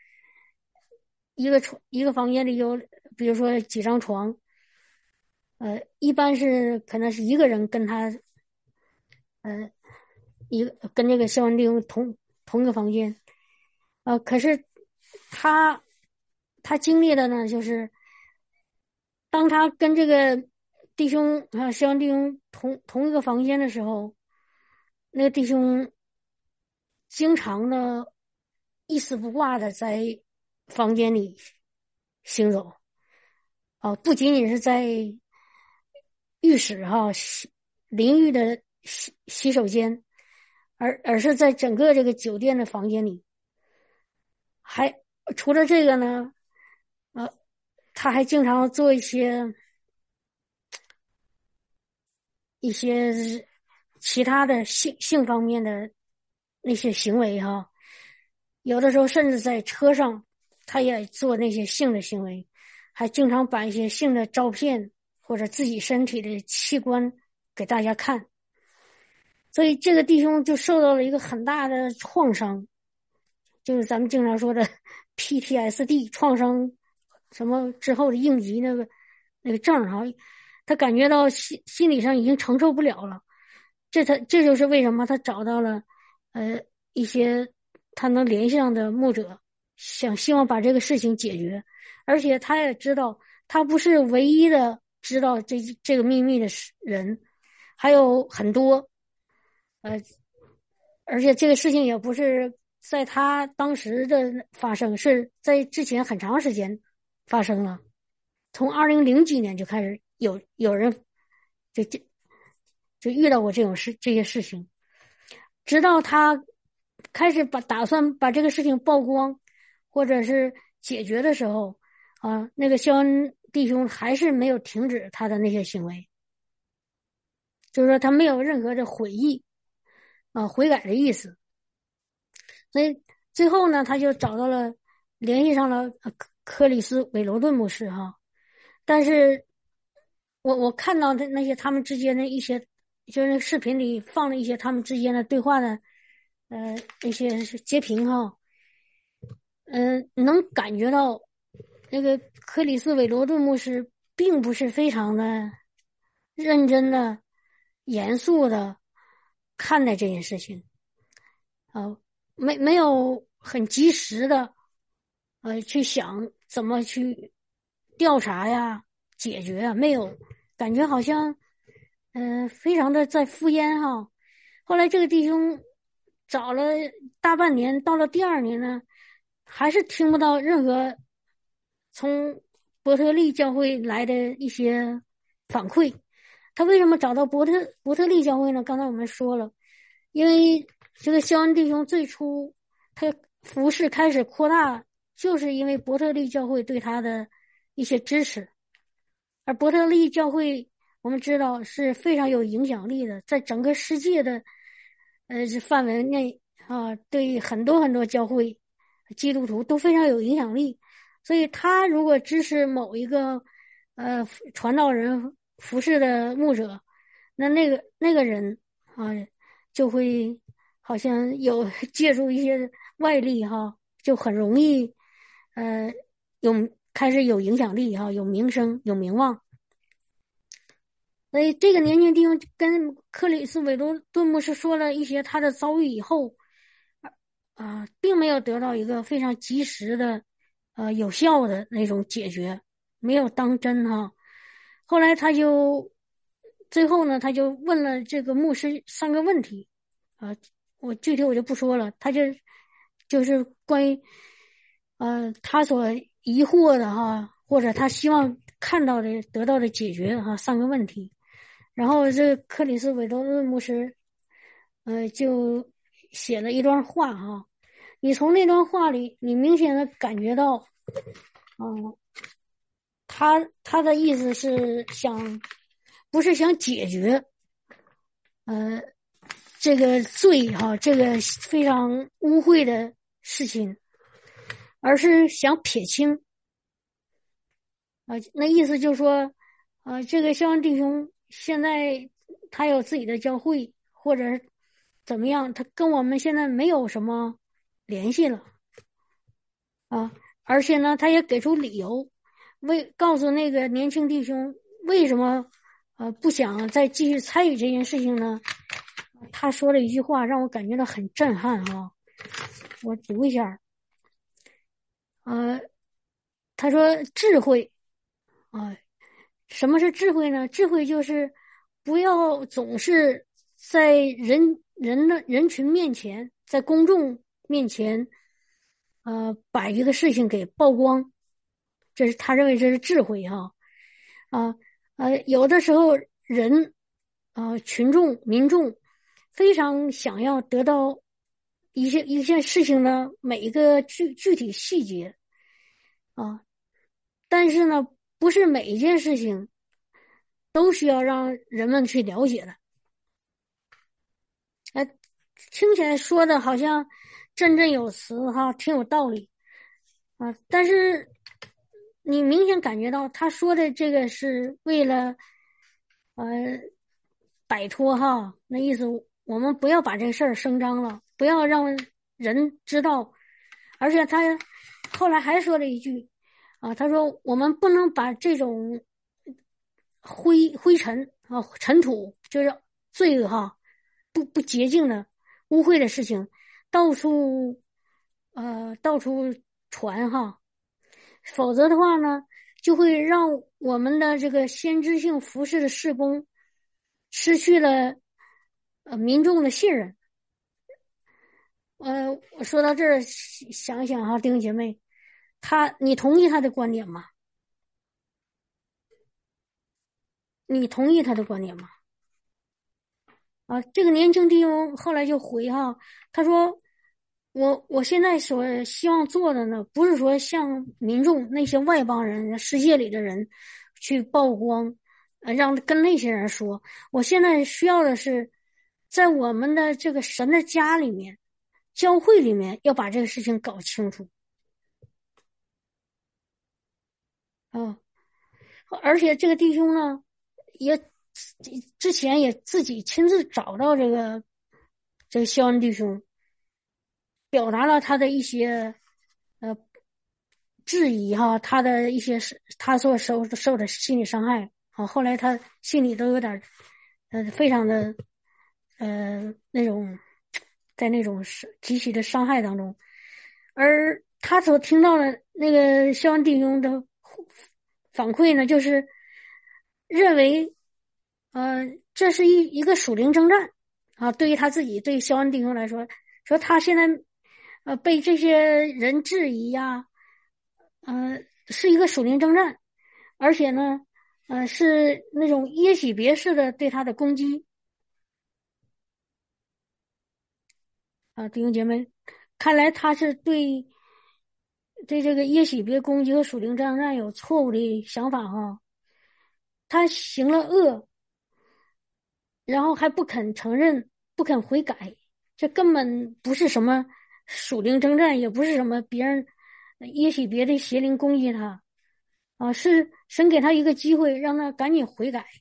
一个房间里有比如说几张床，一般是可能是一个人跟他跟这个肖恩弟兄同一个房间，可是他经历的呢，就是当他跟这个弟兄肖恩弟兄同一个房间的时候，那个弟兄经常的一丝不挂的在房间里行走，不仅仅是在浴室淋浴的洗手间，而是在整个这个酒店的房间里，还除了这个呢，他还经常做一些其他的性方面的那些行为有的时候甚至在车上，他也做那些性的行为，还经常把一些性的照片或者自己身体的器官给大家看，所以这个弟兄就受到了一个很大的创伤，就是咱们经常说的 PTSD 创伤什么之后的应急那个症他感觉到心理上已经承受不了了，这就是为什么他找到了一些他能联系上的牧者，希望把这个事情解决，而且他也知道他不是唯一的知道这个秘密的人，还有很多而且这个事情也不是在他当时的发生，是在之前很长时间发生了，从2000几年就开始有人就遇到过这些事情，直到他开始打算把这个事情曝光或者是解决的时候那个肖恩弟兄还是没有停止他的那些行为，就是说他没有任何的悔改的意思，所以最后呢，他就联系上了克里斯韦罗顿牧师但是我看到的那些他们之间的一些，就是那视频里放了一些他们之间的对话的一些截屏能感觉到那个克里斯韦罗顿牧师并不是非常的认真的严肃的看待这件事情没有很及时的去想怎么去调查呀解决没有，感觉好像非常的在敷衍后来这个弟兄找了大半年，到了第2年呢，还是听不到任何从伯特利教会来的一些反馈。他为什么找到伯特利教会呢？刚才我们说了，因为这个肖恩弟兄最初他服事开始扩大，就是因为伯特利教会对他的一些支持。而伯特利教会我们知道是非常有影响力的，在整个世界的范围内啊，对很多很多教会基督徒都非常有影响力。所以他如果支持某一个传道人服侍的牧者，那个人啊就会好像有借助一些外力哈，就很容易开始有影响力哈，有名声有名望。所以这个年轻弟兄跟克里斯韦多顿牧师说了一些他的遭遇以后并没有得到一个非常及时的有效的那种解决，没有当真哈。后来最后呢，他就问了这个牧师3个问题我具体我就不说了，他就是关于他所疑惑的哈，或者他希望看到的得到的解决哈3个问题。然后这个克里斯韦多顿牧师就写了一段话哈，你从那段话里你明显的感觉到他的意思是不是想解决这个罪哈，这个非常污秽的事情，而是想撇清那意思就是说这个肖恩弟兄现在他有自己的教会，或者怎么样，他跟我们现在没有什么联系了而且呢他也给出理由，告诉那个年轻弟兄为什么不想再继续参与这件事情呢。他说了一句话让我感觉到很震撼我读一下他说智慧什么是智慧呢？智慧就是不要总是在人群面前，在公众面前把一个事情给曝光，这是他认为这是智慧有的时候群众民众非常想要得到一件事情的每一个具体细节但是呢不是每一件事情都需要让人们去了解的听起来说的好像振振有词挺有道理但是你明显感觉到他说的这个是为了摆脱那意思我们不要把这个事儿声张了，不要让人知道。而且他后来还说了一句他说我们不能把这种灰尘尘土，就是罪恶不洁净的污秽的事情到处传否则的话呢就会让我们的这个先知性服事的事工失去了民众的信任。我说到这儿想一想弟兄姐妹，你同意他的观点吗？你同意他的观点吗？这个年轻弟兄后来就回他说我现在所希望做的呢，不是说向民众那些外邦人世界里的人去曝光让跟那些人说，我现在需要的是在我们的这个神的家里面教会里面要把这个事情搞清楚而且这个弟兄呢也之前也自己亲自找到这个肖恩弟兄，表达了他的一些质疑他的一些他所受的心理伤害后来他心里都有点非常的那种在那种极其的伤害当中。而他所听到的那个肖恩弟兄的反馈呢，就是认为这是一个属灵征战啊，对于他自己，对于肖恩弟兄来说，说他现在被这些人质疑呀，是一个属灵征战，而且呢，是那种耶洗别式的对他的攻击啊，弟兄姐妹，看来他是对这个耶洗别攻击和属灵征战有错误的想法哈，他行了恶，然后还不肯承认，不肯悔改，这根本不是什么属灵征战，也不是什么别人也许别的邪灵攻击他啊，是神给他一个机会，让他赶紧悔改。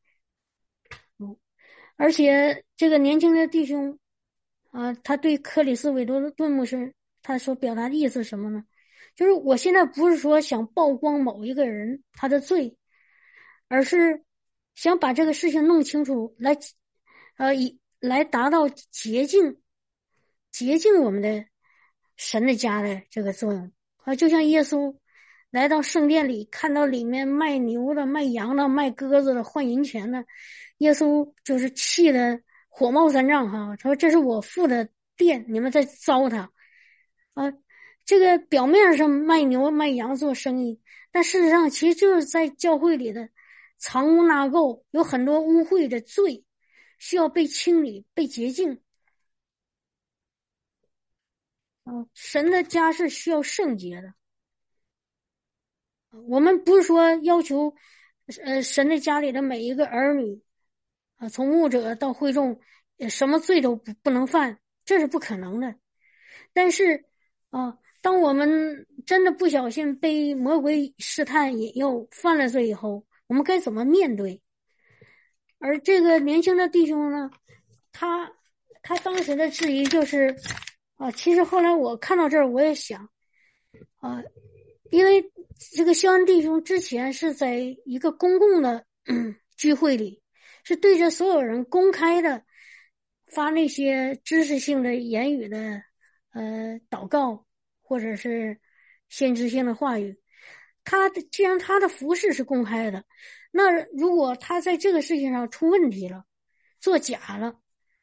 而且这个年轻的弟兄啊，他对克里斯韦多顿牧师他所表达的意思是什么呢？就是我现在不是说想曝光某一个人他的罪，而是想把这个事情弄清楚，来达到洁净我们的神的家的这个作用啊，就像耶稣来到圣殿里，看到里面卖牛的、卖羊的、卖鸽子的、换银钱的，耶稣就是气得火冒三丈哈，他说这是我父的殿，你们在糟蹋啊。这个表面上卖牛卖羊做生意，但事实上其实就是在教会里的藏污纳垢，有很多污秽的罪需要被清理、被洁净。神的家是需要圣洁的。我们不是说要求，神的家里的每一个儿女，从牧者到会众，什么罪都不能犯，这是不可能的。但是，当我们真的不小心被魔鬼试探引诱，犯了罪以后，我们该怎么面对？而这个年轻的弟兄呢，他当时的质疑就是，其实后来我看到这儿，我也想，因为这个肖恩弟兄之前是在一个公共的聚会里，是对着所有人公开的发那些知识性的言语的祷告，或者是先知性的话语。既然他的服事是公开的，那如果他在这个事情上出问题了，作假了，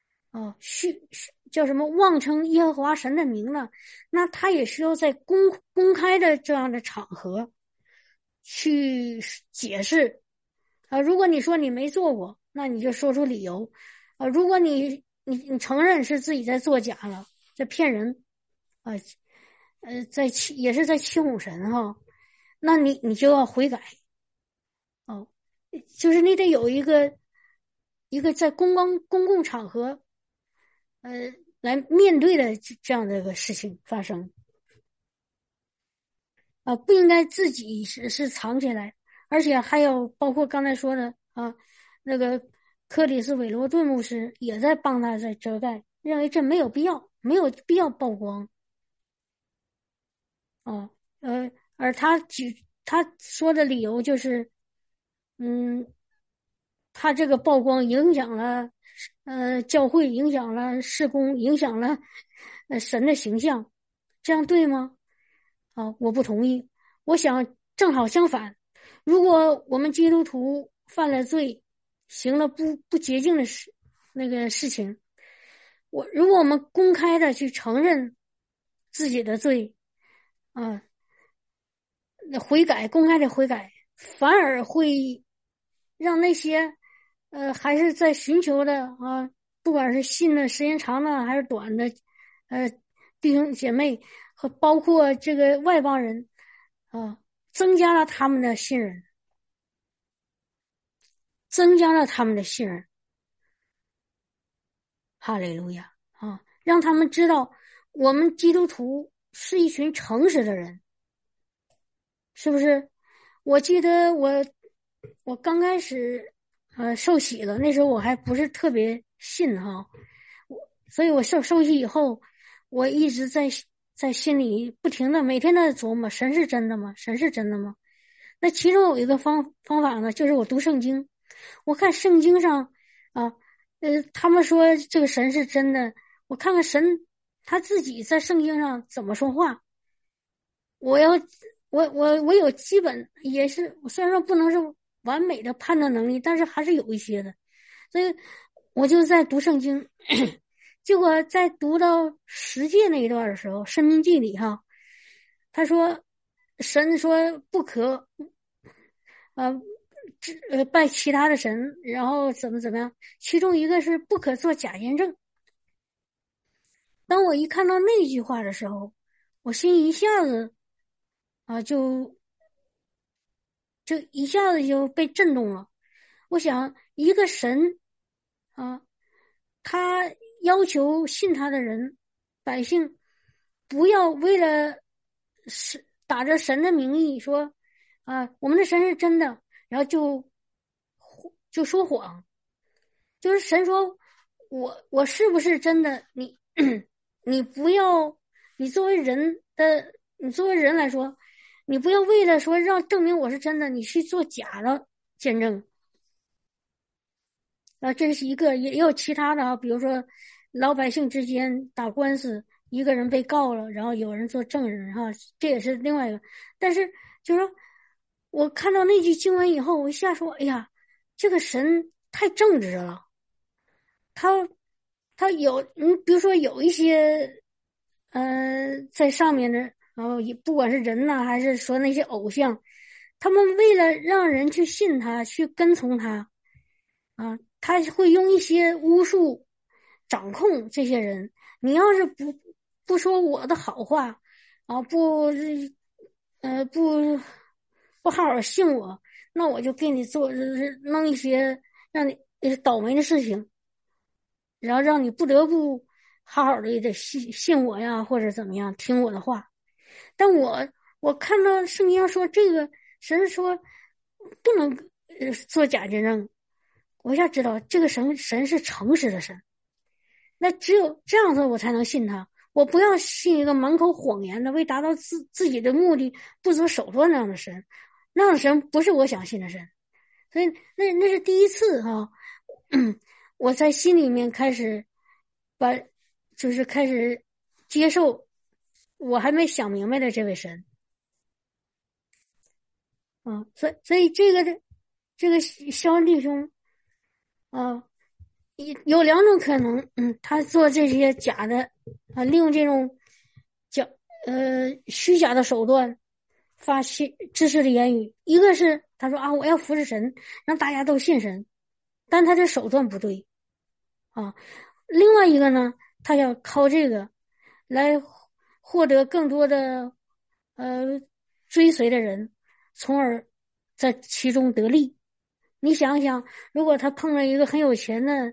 叫什么妄称耶和华神的名了，那他也需要在公开的这样的场合去解释如果你说你没做过，那你就说出理由如果你承认是自己在作假了，在骗人也是在欺哄神哈，那你就要悔改就是你得有一个在公共场合来面对的这样的一个事情发生不应该自己是藏起来，而且还有包括刚才说的那个克里斯韦罗顿牧师也在帮他在遮盖，认为这没有必要曝光而他说的理由就是他这个曝光影响了教会，影响了事工，影响了神的形象，这样对吗？我不同意。我想正好相反，如果我们基督徒犯了罪，行了不洁净的那个事情，如果我们公开的去承认自己的罪悔改，公开的悔改，反而会让那些还是在寻求的不管是信的时间长的还是短的弟兄姐妹和包括这个外邦人增加了他们的信任，增加了他们的信任。哈利路亚让他们知道我们基督徒是一群诚实的人，是不是？我记得我刚开始受洗了，那时候我还不是特别信所以我受洗以后，我一直在心里不停的每天在琢磨，神是真的吗？神是真的吗？那其中有一个方法呢，就是我读圣经，我看圣经上他们说这个神是真的，我看看神他自己在圣经上怎么说话。我有基本也是，虽然说不能是完美的判断能力，但是还是有一些的。所以我就在读圣经，结果在读到十诫那一段的时候，申命记里哈，他说神说不可拜其他的神，然后怎么样，其中一个是不可做假见证。当我一看到那句话的时候，我心一下子就一下子就被震动了。我想一个神啊，他要求信他的人百姓不要为了打着神的名义说我们的神是真的，然后就说谎。就是神说我是不是真的，你不要，你作为人来说，你不要为了说让证明我是真的，你去做假的见证。这是一个，也有其他的啊，比如说老百姓之间打官司，一个人被告了，然后有人做证人哈，这也是另外一个。但是就是说我看到那句经文以后，我一下说，哎呀，这个神太正直了。他有，比如说有一些在上面的，然后也不管是人呐，还是说那些偶像，他们为了让人去信他，去跟从他他会用一些巫术掌控这些人。你要是不说我的好话不好好信我，那我就给你弄一些让你倒霉的事情，然后让你不得不好好的也得信我呀，或者怎么样听我的话。但我看到圣经上说这个神说不能做假见证，我一下知道这个神是诚实的神。那只有这样子我才能信他，我不要信一个满口谎言的，为达到自己的目的不择手段那样的神。那样的神不是我想信的神。所以那是第一次我在心里面开始开始接受我还没想明白的这位神所以这个肖恩弟兄有两种可能，他做这些假的利用这种虚假的手段发知识的言语。一个是他说我要服侍神，让大家都信神，但他这手段不对另外一个呢，他要靠这个来获得更多的追随的人，从而在其中得利。你想想，如果他碰了一个很有钱的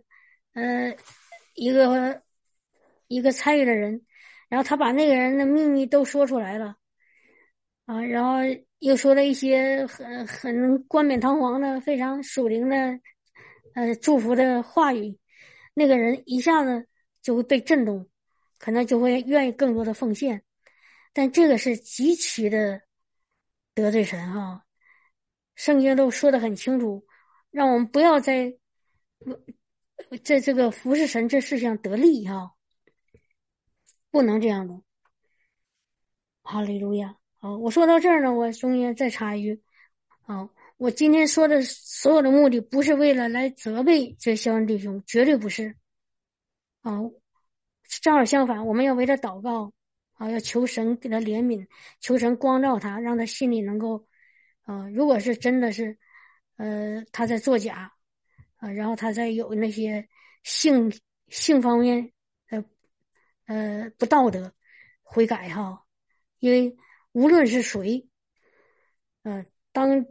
一个参与的人，然后他把那个人的秘密都说出来了然后又说了一些很冠冕堂皇的非常属灵的祝福的话语，那个人一下子就会被震动，可能就会愿意更多的奉献。但这个是极其的得罪神圣经都说得很清楚，让我们不要在这个服侍神这事上得利不能这样的。哈利路亚。我说到这儿呢，我中间再插一句我今天说的所有的目的不是为了来责备这肖恩弟兄，绝对不是正好相反，我们要为他祷告要求神给他怜悯，求神光照他，让他心里能够如果是真的是他在作假然后他在有那些性方面不道德，悔改因为无论是谁当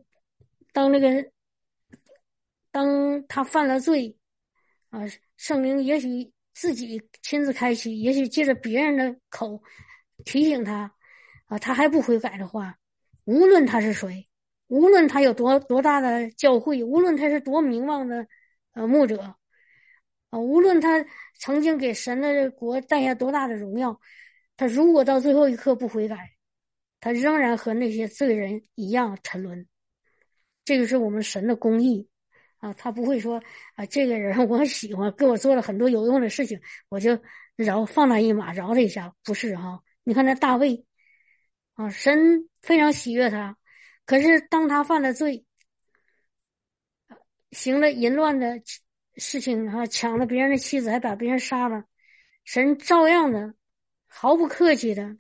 他犯了罪圣灵也许自己亲自开启，也许借着别人的口提醒他他还不悔改的话，无论他是谁，无论他有多大的教会，无论他是多名望的牧者无论他曾经给神的国带下多大的荣耀，他如果到最后一刻不悔改，他仍然和那些罪人一样沉沦。这就是我们神的公义他不会说这个人我喜欢，给我做了很多有用的事情，我就放他一马，饶他一下。不是你看那大卫神非常喜悦他，可是当他犯了罪，行了淫乱的事情啊，抢了别人的妻子，还把别人杀了，神照样的毫不客气的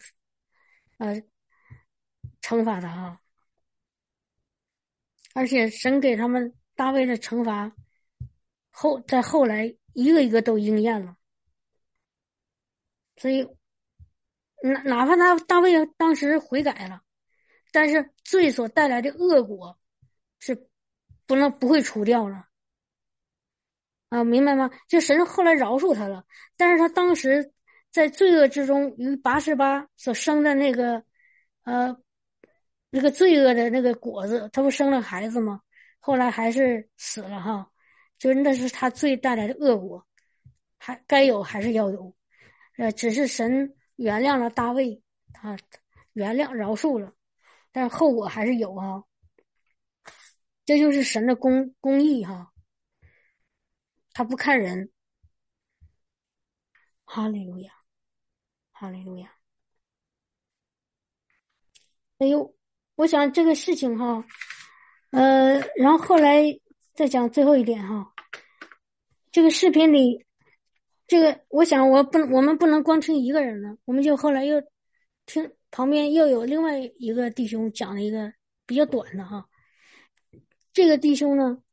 惩罚他啊。而且神给他们大卫的惩罚在后来一个一个都应验了。所以哪怕大卫当时悔改了，但是罪所带来的恶果是不会除掉了啊，明白吗？就神后来饶恕他了，但是他当时在罪恶之中，与拔示巴所生的呃那个罪恶的那个果子，他不生了孩子吗？后来还是死了哈，就是那是他罪带来的恶果，还该有还是要有，只是神原谅了大卫，他原谅饶恕了，但是后果还是有哈，这就是神的公义哈，他不看人。哈利路亚，哈利路亚。哎呦，我想这个事情哈，然后后来再讲最后一点哈，这个视频里，这个我想我们不能光听一个人的，我们就后来又听旁边又有另外一个弟兄讲了一个比较短的哈，这个弟兄呢，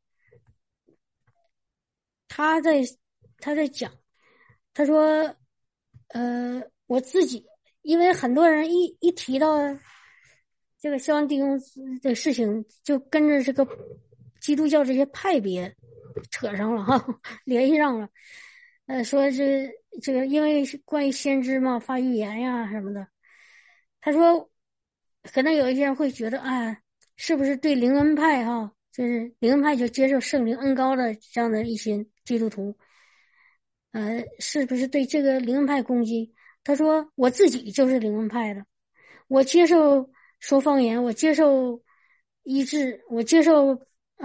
他在讲，他说，我自己，因为很多人一提到这个肖恩弟兄的事情，就跟着这个基督教这些派别扯上了哈，联系上了。说这个因为是关于先知嘛，发预言呀什么的。他说，可能有一些人会觉得，哎，是不是对灵恩派哈，就是灵恩派就接受圣灵恩高的这样的一些基督徒，是不是对这个灵恩派攻击？他说，我自己就是灵恩派的，我接受说方言，我接受医治，我接受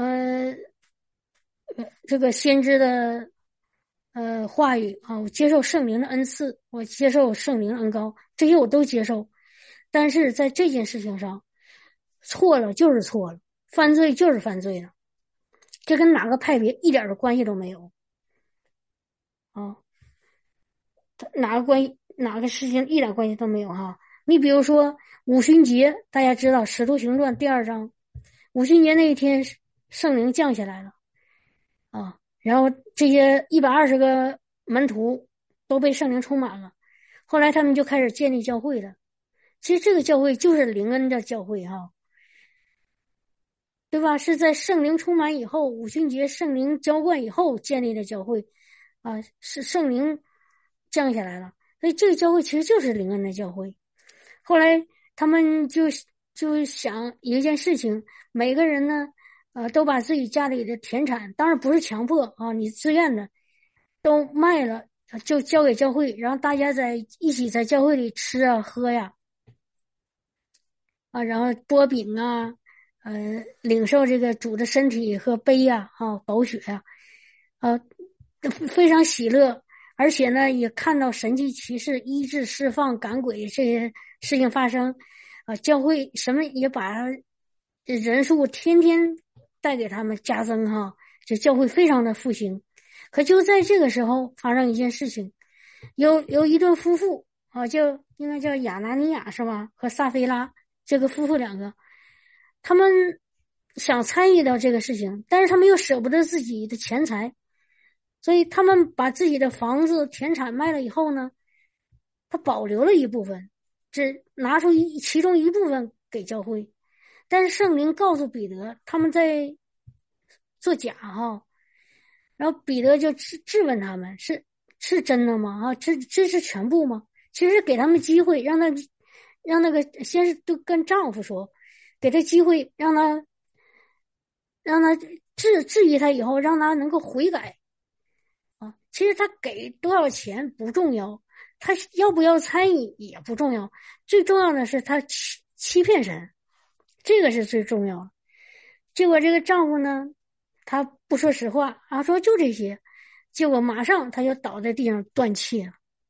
这个先知的话语啊，我接受圣灵的恩赐，我接受圣灵的恩膏，这些我都接受。但是在这件事情上，错了就是错了，犯罪就是犯罪了，这跟哪个派别一点的关系都没有啊，哪个事情一点关系都没有哈。你比如说五旬节，大家知道《使徒行传》第2章，五旬节那一天圣灵降下来了啊，然后这些120个门徒都被圣灵充满了，后来他们就开始建立教会了。其实这个教会就是灵恩的教会哈，对吧？是在圣灵充满以后，五旬节圣灵浇灌以后建立的教会啊，是圣灵降下来了，所以这个教会其实就是灵恩的教会。后来他们就想一件事情，每个人呢，都把自己家里的田产，当然不是强迫啊，你自愿的，都卖了，就交给教会，然后大家一起在教会里吃啊喝呀，啊，然后剥饼啊，领受这个主的身体和杯呀，宝血呀，非常喜乐，而且呢，也看到神迹奇事、医治、释放、赶鬼这些事情发生，教会什么也把人数天天带给他们加增哈，这教会非常的复兴。可就在这个时候发生一件事情，有一对夫妇啊，应该叫亚拿尼亚是吧？和撒菲拉这个夫妇两个，他们想参与到这个事情，但是他们又舍不得自己的钱财。所以他们把自己的房子、田产卖了以后呢，他保留了一部分，只拿出其中一部分给教会。但是圣灵告诉彼得，他们在作假哈，然后彼得就质问他们是真的吗？啊，这是全部吗？其实给他们机会，让那个先是都跟丈夫说，给他机会，让他质疑他以后，让他能够悔改。其实他给多少钱不重要，他要不要参与也不重要，最重要的是他欺骗神，这个是最重要的。结果这个丈夫呢，他不说实话啊，说就这些，结果马上他就倒在地上断气了。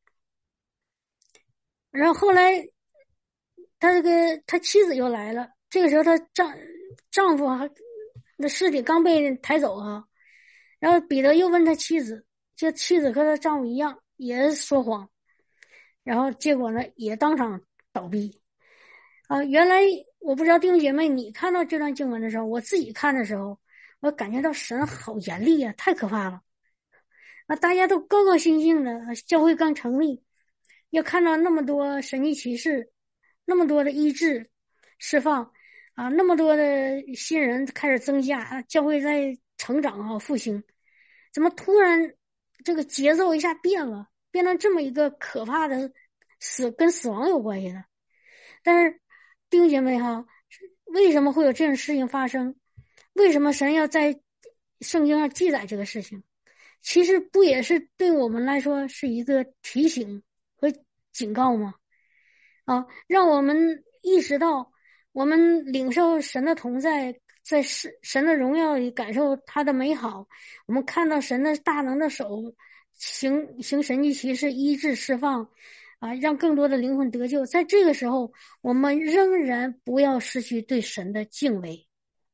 然后后来他妻子又来了，这个时候丈夫的尸体刚被抬走啊。 然后彼得又问他妻子，这妻子和他丈夫一样也说谎，然后结果呢也当场倒闭。原来我不知道弟兄姐妹你看到这段经文的时候，我自己看的时候，我感觉到神好严厉啊，太可怕了。大家都高高兴兴的，教会刚成立，要看到那么多神迹奇事，那么多的医治释放那么多的新人开始增加，教会在成长复兴，怎么突然这个节奏一下变了，变成这么一个可怕的跟死亡有关系的？但是弟兄姐妹为什么会有这种事情发生？为什么神要在圣经上记载这个事情？其实不也是对我们来说是一个提醒和警告吗？让我们意识到我们领受神的同在，在神的荣耀里感受他的美好，我们看到神的大能的手行神迹奇事，医治释放让更多的灵魂得救。在这个时候，我们仍然不要失去对神的敬畏，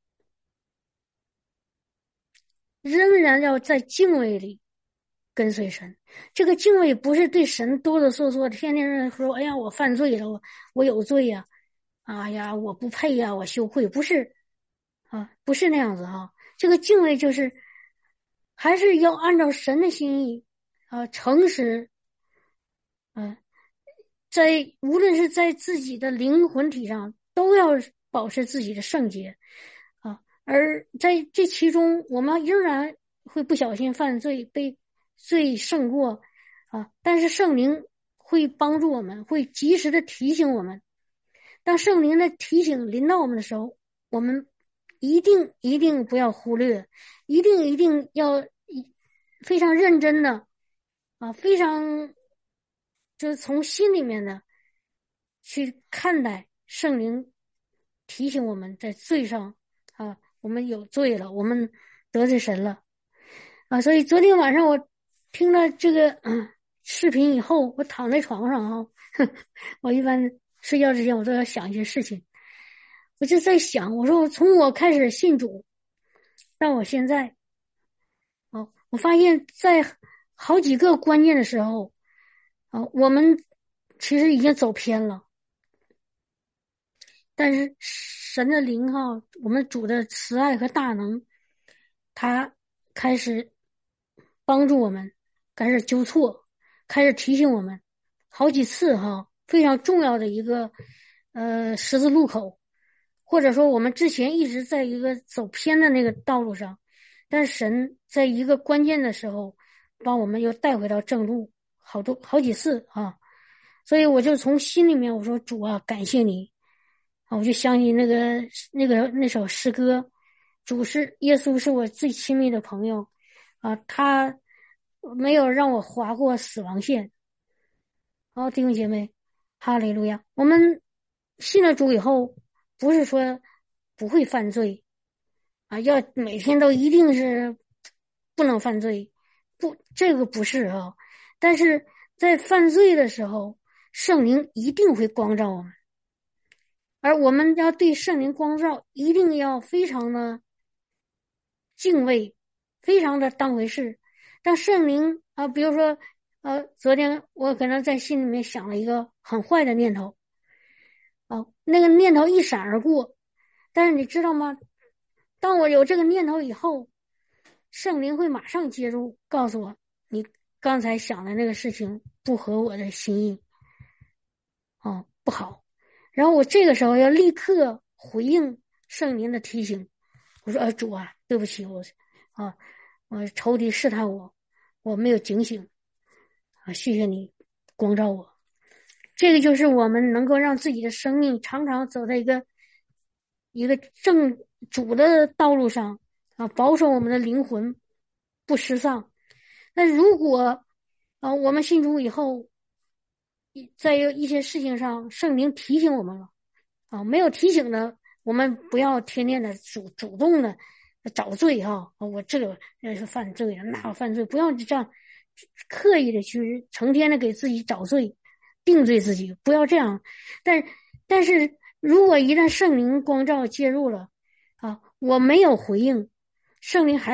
仍然要在敬畏里跟随神。这个敬畏不是对神哆哆嗦嗦天天说哎呀我犯罪了，我有罪呀，哎呀我不配呀，我羞愧，不是不是那样子这个敬畏就是还是要按照神的心意诚实无论是在自己的灵魂体上都要保持自己的圣洁而在这其中我们仍然会不小心犯罪，被罪胜过但是圣灵会帮助我们，会及时的提醒我们。当圣灵的提醒临到我们的时候，我们一定不要忽略，一定要非常认真的非常就是从心里面的去看待圣灵提醒我们在罪上我们有罪了，我们得罪神了所以昨天晚上我听了这个视频以后，我躺在床上我一般睡觉之前我都要想一些事情，我就在想，我说从我开始信主到我现在我发现在好几个关键的时候我们其实已经走偏了，但是神的灵我们主的慈爱和大能，他开始帮助我们，开始纠错，开始提醒我们好几次非常重要的一个十字路口，或者说我们之前一直在一个走偏的那个道路上，但是神在一个关键的时候把我们又带回到正路，好几次所以我就从心里面我说主感谢你我就相信那首诗歌，耶稣是我最亲密的朋友他没有让我划过死亡线弟兄姐妹，哈利路亚！我们信了主以后，不是说不会犯罪要每天都一定是不能犯罪，不，这个不是但是在犯罪的时候，圣灵一定会光照我们，而我们要对圣灵光照一定要非常的敬畏，非常的当回事。当圣灵比如说昨天我可能在心里面想了一个很坏的念头那个念头一闪而过，但是你知道吗？当我有这个念头以后，圣灵会马上介入，告诉我你刚才想的那个事情不合我的心意不好，然后我这个时候要立刻回应圣灵的提醒，我说主对不起，我仇敌试探我没有警醒谢谢你光照我。这个就是我们能够让自己的生命常常走在一个正主的道路上保守我们的灵魂不失丧。那如果我们信主以后，在一些事情上圣灵提醒我们了没有提醒的，我们不要天天的主动的找罪我这个是犯罪了，那我犯罪，不要这样刻意的去成天的给自己找罪定罪自己，不要这样。但是如果一旦圣灵光照介入了我没有回应，圣灵还会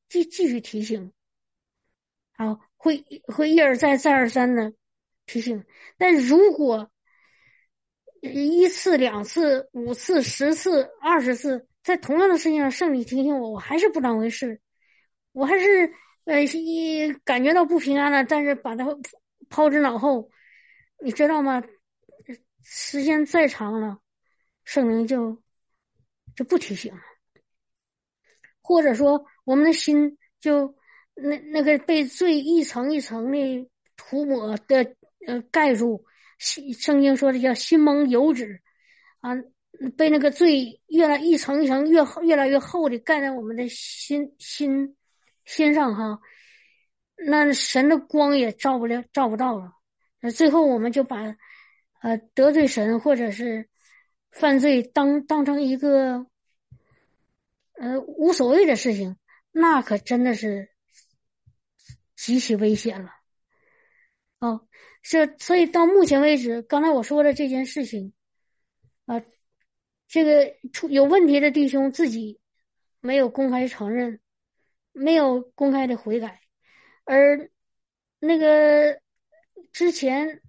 继续提醒，啊，会一而再再而三的提醒。但如果1次、2次、5次、10次、20次，在同样的事情上，圣灵提醒我，我还是不当回事，我还是感觉到不平安了，但是把它抛之脑后，你知道吗？时间再长了，圣灵就不提醒了，或者说我们的心就那个被罪一层一层的涂抹的盖住，圣经说的叫心蒙油脂啊，被那个罪一层一层越来越厚的盖在我们的心上哈，那神的光也照不到了，最后我们就把得罪神或者是犯罪当成一个无所谓的事情，那可真的是极其危险了。哦，所以到目前为止，刚才我说的这件事情，这个有问题的弟兄自己没有公开承认，没有公开的悔改，而那个之前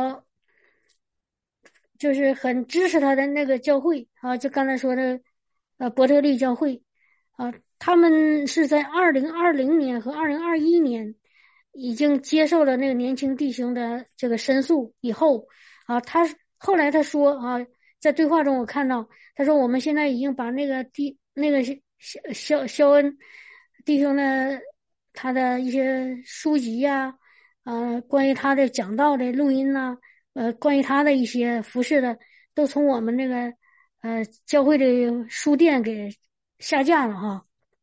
就是很支持他的那个教会啊，就刚才说的伯特利教会啊，他们是在2020年和2021年已经接受了那个年轻弟兄的这个申诉以后啊，后来他说啊，在对话中我看到他说我们现在已经把那个肖恩弟兄的他的一些书籍呀关于他的讲道的录音呐关于他的一些服饰的都从我们那个教会的书店给下架了哈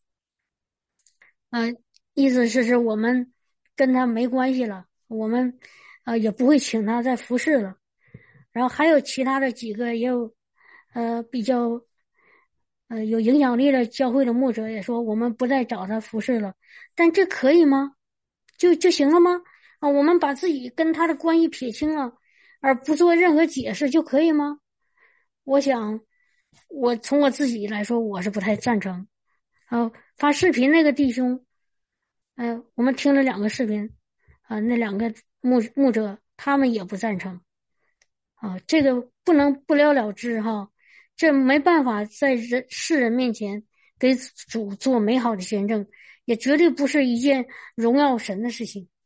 意思是我们跟他没关系了，我们也不会请他再服侍了。然后还有其他的几个也有比较有影响力的教会的牧者也说我们不再找他服侍了，但这可以吗？就行了吗？我们把自己跟他的关系撇清了，而不做任何解释就可以吗？我想从我自己来说我是不太赞成。发视频那个弟兄我们听了2个视频那2个牧者他们也不赞成这个不能不了了之哈，这没办法在世人面前给主做美好的见证，也绝对不是一件荣耀神的事情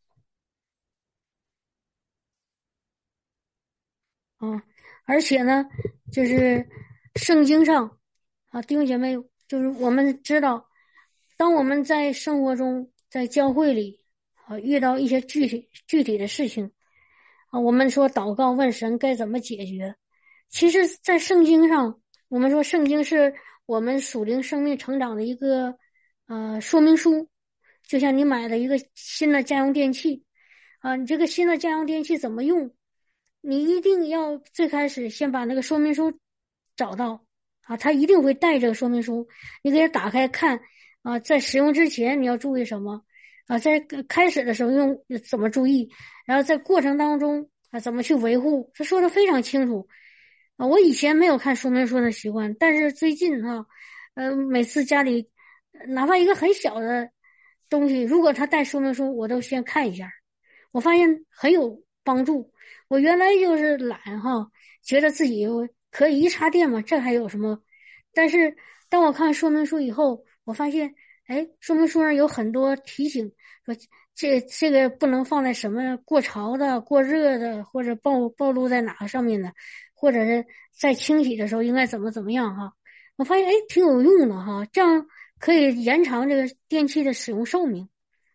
而且呢就是圣经上弟兄姐妹，就是我们知道当我们在生活中在教会里遇到一些具体的事情我们说祷告问神该怎么解决，其实在圣经上我们说圣经是我们属灵生命成长的一个说明书，就像你买了一个新的家用电器你这个新的家用电器怎么用，你一定要最开始先把那个说明书找到它一定会带这个说明书，你给它打开看在使用之前你要注意什么在开始的时候怎么注意，然后在过程当中怎么去维护，这说的非常清楚我以前没有看说明书的习惯，但是最近每次家里哪怕一个很小的东西，如果他带说明书我都先看一下，我发现很有帮助。我原来就是懒觉得自己可以一插电嘛，这还有什么，但是当我看说明书以后我发现说明书上有很多提醒，说这个不能放在什么过潮的过热的或者暴露在哪个上面的，或者是在清洗的时候应该怎么样我发现挺有用的这样可以延长这个电器的使用寿命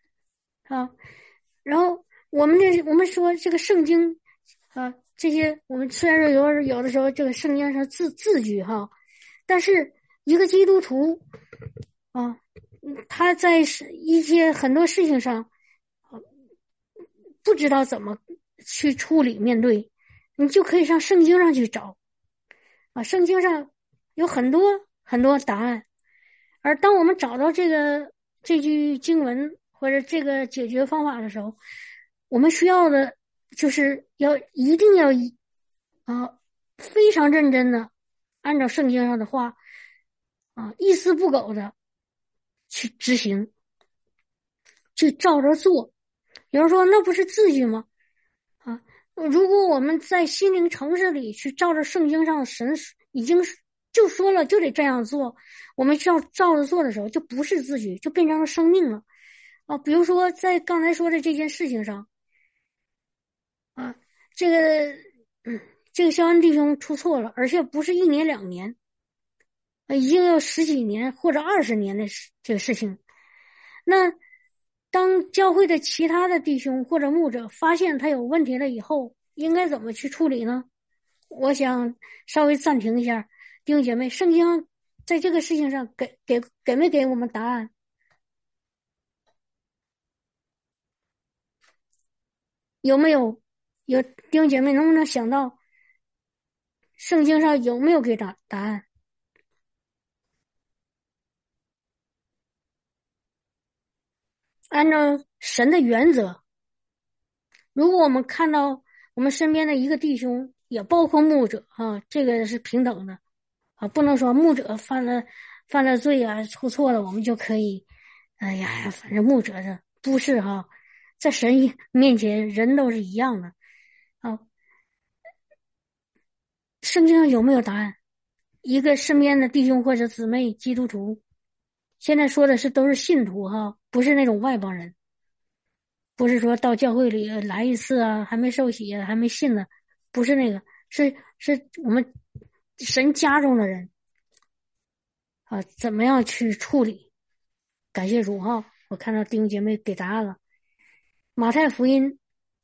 然后我们说这个圣经这些我们虽然说有的时候这个圣经上字句但是一个基督徒他在一些很多事情上不知道怎么去处理面对，你就可以上圣经上去找圣经上有很多很多答案，而当我们找到这句经文或者这个解决方法的时候，我们需要的就是一定要非常认真的按照圣经上的话一丝不苟的去执行去照着做。有人说那不是字句吗？啊，如果我们在心灵城市里去照着圣经上神已经就说了就得这样做，我们照着做的时候就不是字句，就变成了生命了。啊，比如说在刚才说的这件事情上，啊，这个这个肖恩弟兄出错了，而且不是1年2年，已经有10几年或者20年的这个事情。那当教会的其他的弟兄或者牧者发现他有问题了以后，应该怎么去处理呢？我想稍微暂停一下，弟兄姐妹，圣经在这个事情上给没给我们答案？有没有？弟兄姐妹能不能想到圣经上有没有给答案？按照神的原则，如果我们看到我们身边的一个弟兄，也包括牧者啊，这个是平等的啊，不能说牧者犯了罪啊，出错了，我们就可以，哎呀，反正牧者这不是哈，在神面前人都是一样的啊。圣经上有没有答案？一个身边的弟兄或者姊妹基督徒，现在说的是都是信徒哈，不是那种外邦人。不是说到教会里来一次啊，还没受洗还没信呢，不是那个，是我们神家中的人啊，怎么样去处理？感谢主哈，我看到弟兄姐妹给答案了。马太福音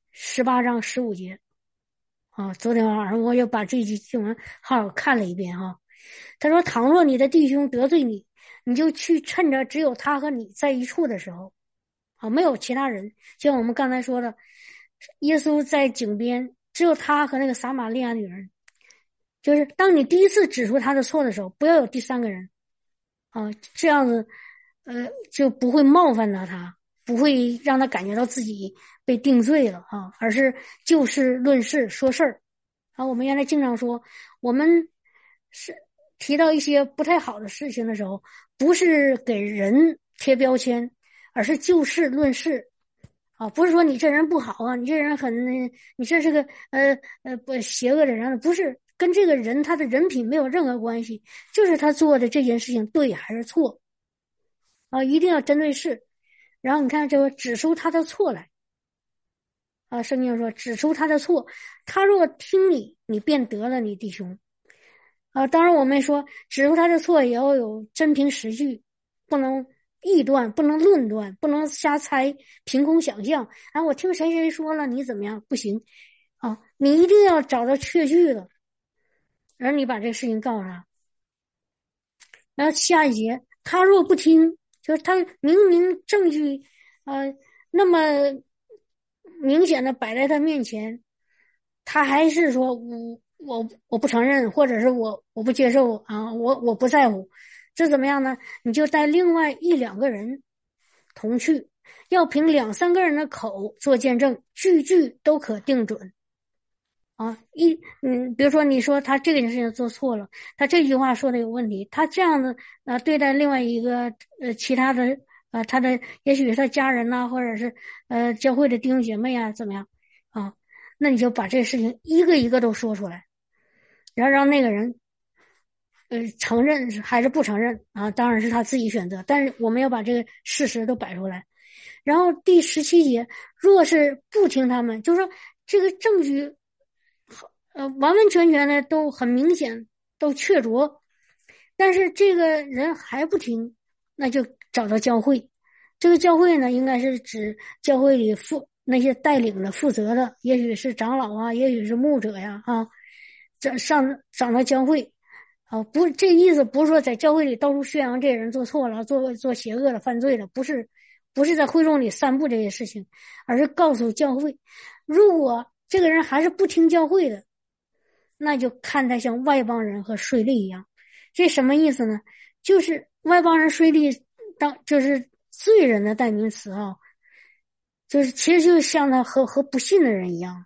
18章15节啊，昨天晚上我又把这句经文好好看了一遍哈。他说：“倘若你的弟兄得罪你，你就去趁着只有他和你在一处的时候。”啊，没有其他人，就像我们刚才说的，耶稣在井边，只有他和那个撒玛利亚女人。就是当你第一次指出他的错的时候，不要有第3个人，啊，这样子，就不会冒犯到他，不会让他感觉到自己被定罪了啊，而是就事论事说事儿。啊，我们原来经常说，我们是提到一些不太好的事情的时候，不是给人贴标签。而是就事论事，啊，不是说你这人不好啊，你这人你这是个不邪恶的人，不是跟这个人他的人品没有任何关系，就是他做的这件事情对还是错，啊，一定要针对事，然后你看这个指出他的错来，啊，圣经说指出他的错，他若听你，你便得了你弟兄，啊，当然我们说指出他的错也要有真凭实据，不能臆断，不能论断，不能瞎猜，凭空想象。啊，我听谁谁说了，你怎么样？不行，啊，你一定要找到确据的，然后你把这个事情告诉他。然后下一节，他若不听，就是他明明证据，那么明显的摆在他面前，他还是说我不承认，或者是我不接受啊，我不在乎，这怎么样呢？你就带另外1、2个人同去，要凭2、3个人的口做见证，句句都可定准。啊，比如说你说他这个事情做错了，他这句话说的有问题，他这样的对待另外一个其他的他的也许是他家人呐、或者是教会的弟兄姐妹啊，怎么样啊？那你就把这事情一个一个都说出来，然后让那个人承认还是不承认啊？当然是他自己选择，但是我们要把这个事实都摆出来。然后第17节，若是不听他们，就是说这个证据。完完全全的都很明显，都确凿，但是这个人还不听，那就找到教会。这个教会呢，应该是指教会里那些带领的、负责的，也许是长老啊，也许是牧者呀，啊，长到教会，啊，不，这意思不是说在教会里到处宣扬这人做错了、做邪恶的、犯罪了，不是在会众里散布这些事情，而是告诉教会，如果这个人还是不听教会的。那就看他像外邦人和税吏一样，这什么意思呢？就是外邦人税吏就是罪人的代名词啊，就是其实就像他和不信的人一样，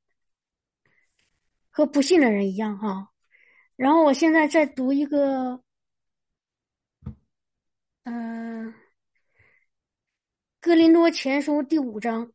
和不信的人一样啊。然后我现在再读一个， 哥林多前书第5章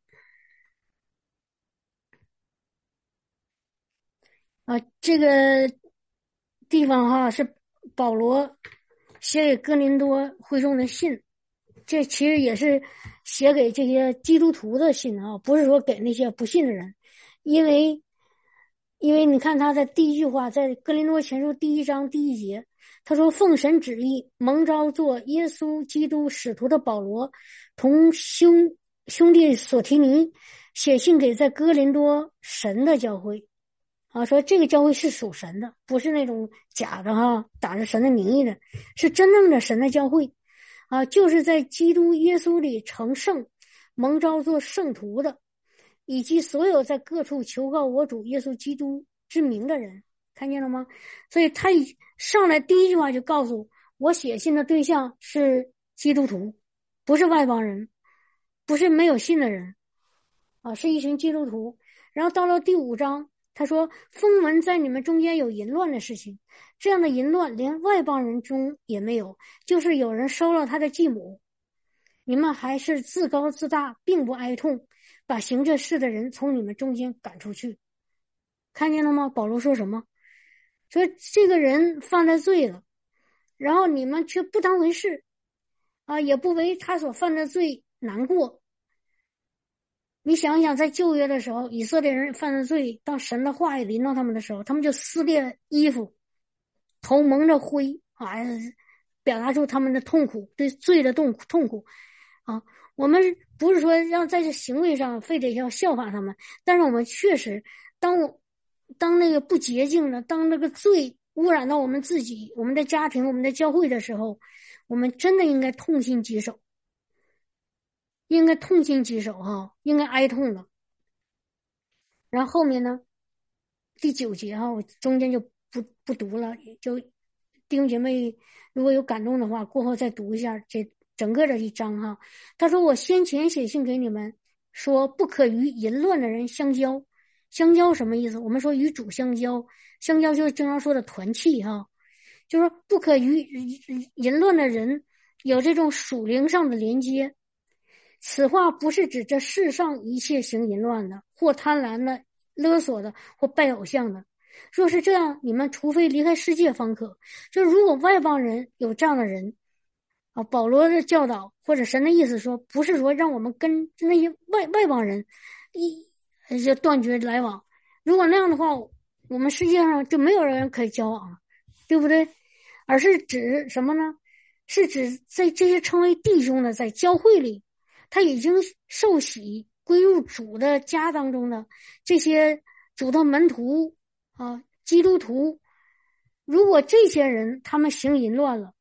这个地方哈是保罗写给哥林多会众的信，这其实也是写给这些基督徒的信啊，不是说给那些不信的人，因为你看他的第一句话，在哥林多前书第1章第1节，他说奉神旨意蒙召做耶稣基督使徒的保罗，同兄弟所提尼写信给在哥林多神的教会说这个教会是属神的，不是那种假的打着神的名义的，是真正的神的教会就是在基督耶稣里成圣蒙召做圣徒的，以及所有在各处求告我主耶稣基督之名的人，看见了吗？所以他上来第一句话就告诉我写信的对象是基督徒，不是外邦人，不是没有信的人是一群基督徒。然后到了第5章，他说风闻在你们中间有淫乱的事情，这样的淫乱连外邦人中也没有，就是有人收了他的继母，你们还是自高自大，并不哀痛，把行这事的人从你们中间赶出去。看见了吗？保罗说什么？说这个人犯了罪了，然后你们却不当回事也不为他所犯的罪难过。你想想，在旧约的时候，以色列人犯了罪，当神的话语临到他们的时候，他们就撕裂衣服，头蒙着灰表达出他们的痛苦，对罪的痛苦我们不是说要在这行为上非得要效法他们，但是我们确实当那个不洁净的，当那个罪污染到我们自己、我们的家庭、我们的教会的时候，我们真的应该痛心疾首，应该哀痛的。然后后面呢，第9节我中间就不读了，就弟兄姐妹如果有感动的话，过后再读一下这整个的一章他说我先前写信给你们，说不可与淫乱的人相交。相交什么意思？我们说与主相交，相交就是经常说的团契就是说不可与淫乱的人有这种属灵上的连接。此话不是指这世上一切行淫乱的，或贪婪的、勒索的，或拜偶像的。若是这样，你们除非离开世界方可。就是如果外邦人有这样的人保罗的教导或者神的意思说，不是说让我们跟那些外邦人就断绝来往。如果那样的话，我们世界上就没有人可以交往了，对不对？而是指什么呢？是指在这些称为弟兄的，在教会里他已经受洗归入主的家当中的这些主的门徒基督徒，如果这些人他们行淫乱了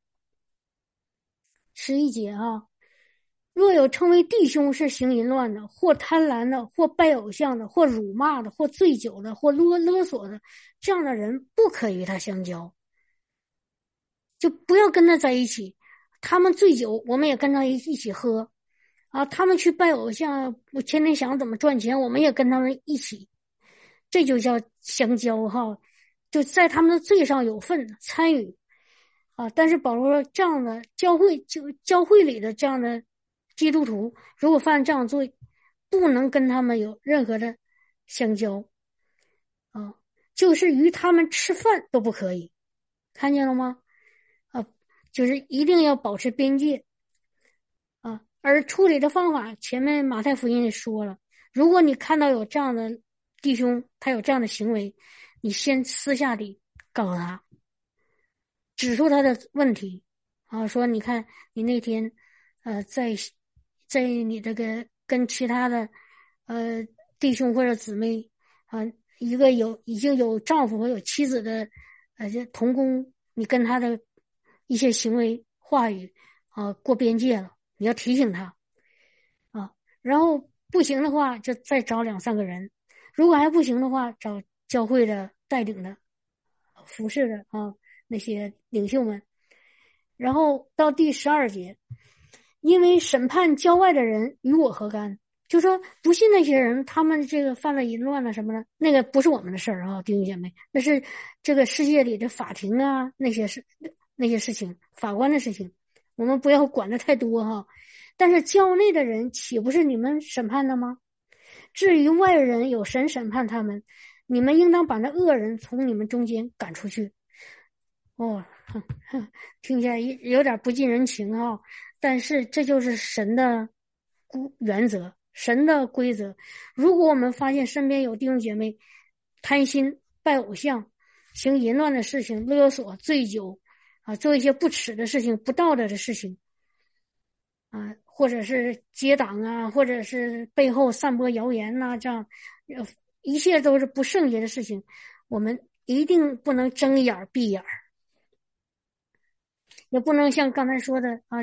，11节若有称为弟兄是行淫乱的，或贪婪的，或拜偶像的，或辱骂的，或醉酒的，或勒索的，这样的人不可与他相交，就不要跟他在一起。他们醉酒，我们也跟他一起喝他们去拜偶像，我天天想怎么赚钱，我们也跟他们一起，这就叫相交就在他们的罪上有份参与但是保罗说，这样的教会里的这样的基督徒，如果犯这样罪，不能跟他们有任何的相交就是与他们吃饭都不可以，看见了吗？就是一定要保持边界而处理的方法，前面马太福音也说了，如果你看到有这样的弟兄，他有这样的行为，你先私下里告诉他，指出他的问题说你看你那天在你这个跟其他的弟兄或者姊妹一个已经有丈夫和有妻子的同工，你跟他的一些行为话语过边界了，你要提醒他然后不行的话就再找2-3个人，如果还不行的话，找教会的带领的服侍的那些领袖们。然后到第12节，因为审判郊外的人与我何干？就说不信那些人，他们这个犯了淫乱了什么的，那个不是我们的事儿弟兄姐妹，那是这个世界里的法庭那些事情，法官的事情，我们不要管得太多但是教内的人岂不是你们审判的吗？至于外人，有神审判他们，你们应当把那恶人从你们中间赶出去。哦，听起来有点不近人情啊，但是这就是神的原则，神的规则。如果我们发现身边有弟兄姐妹贪心、拜偶像、行淫乱的事情、勒索、醉酒啊，做一些不耻的事情、不道德的事情啊，或者是结党啊，或者是背后散播谣言呐，这样一切都是不圣洁的事情，我们一定不能睁眼闭眼，也不能像刚才说的啊，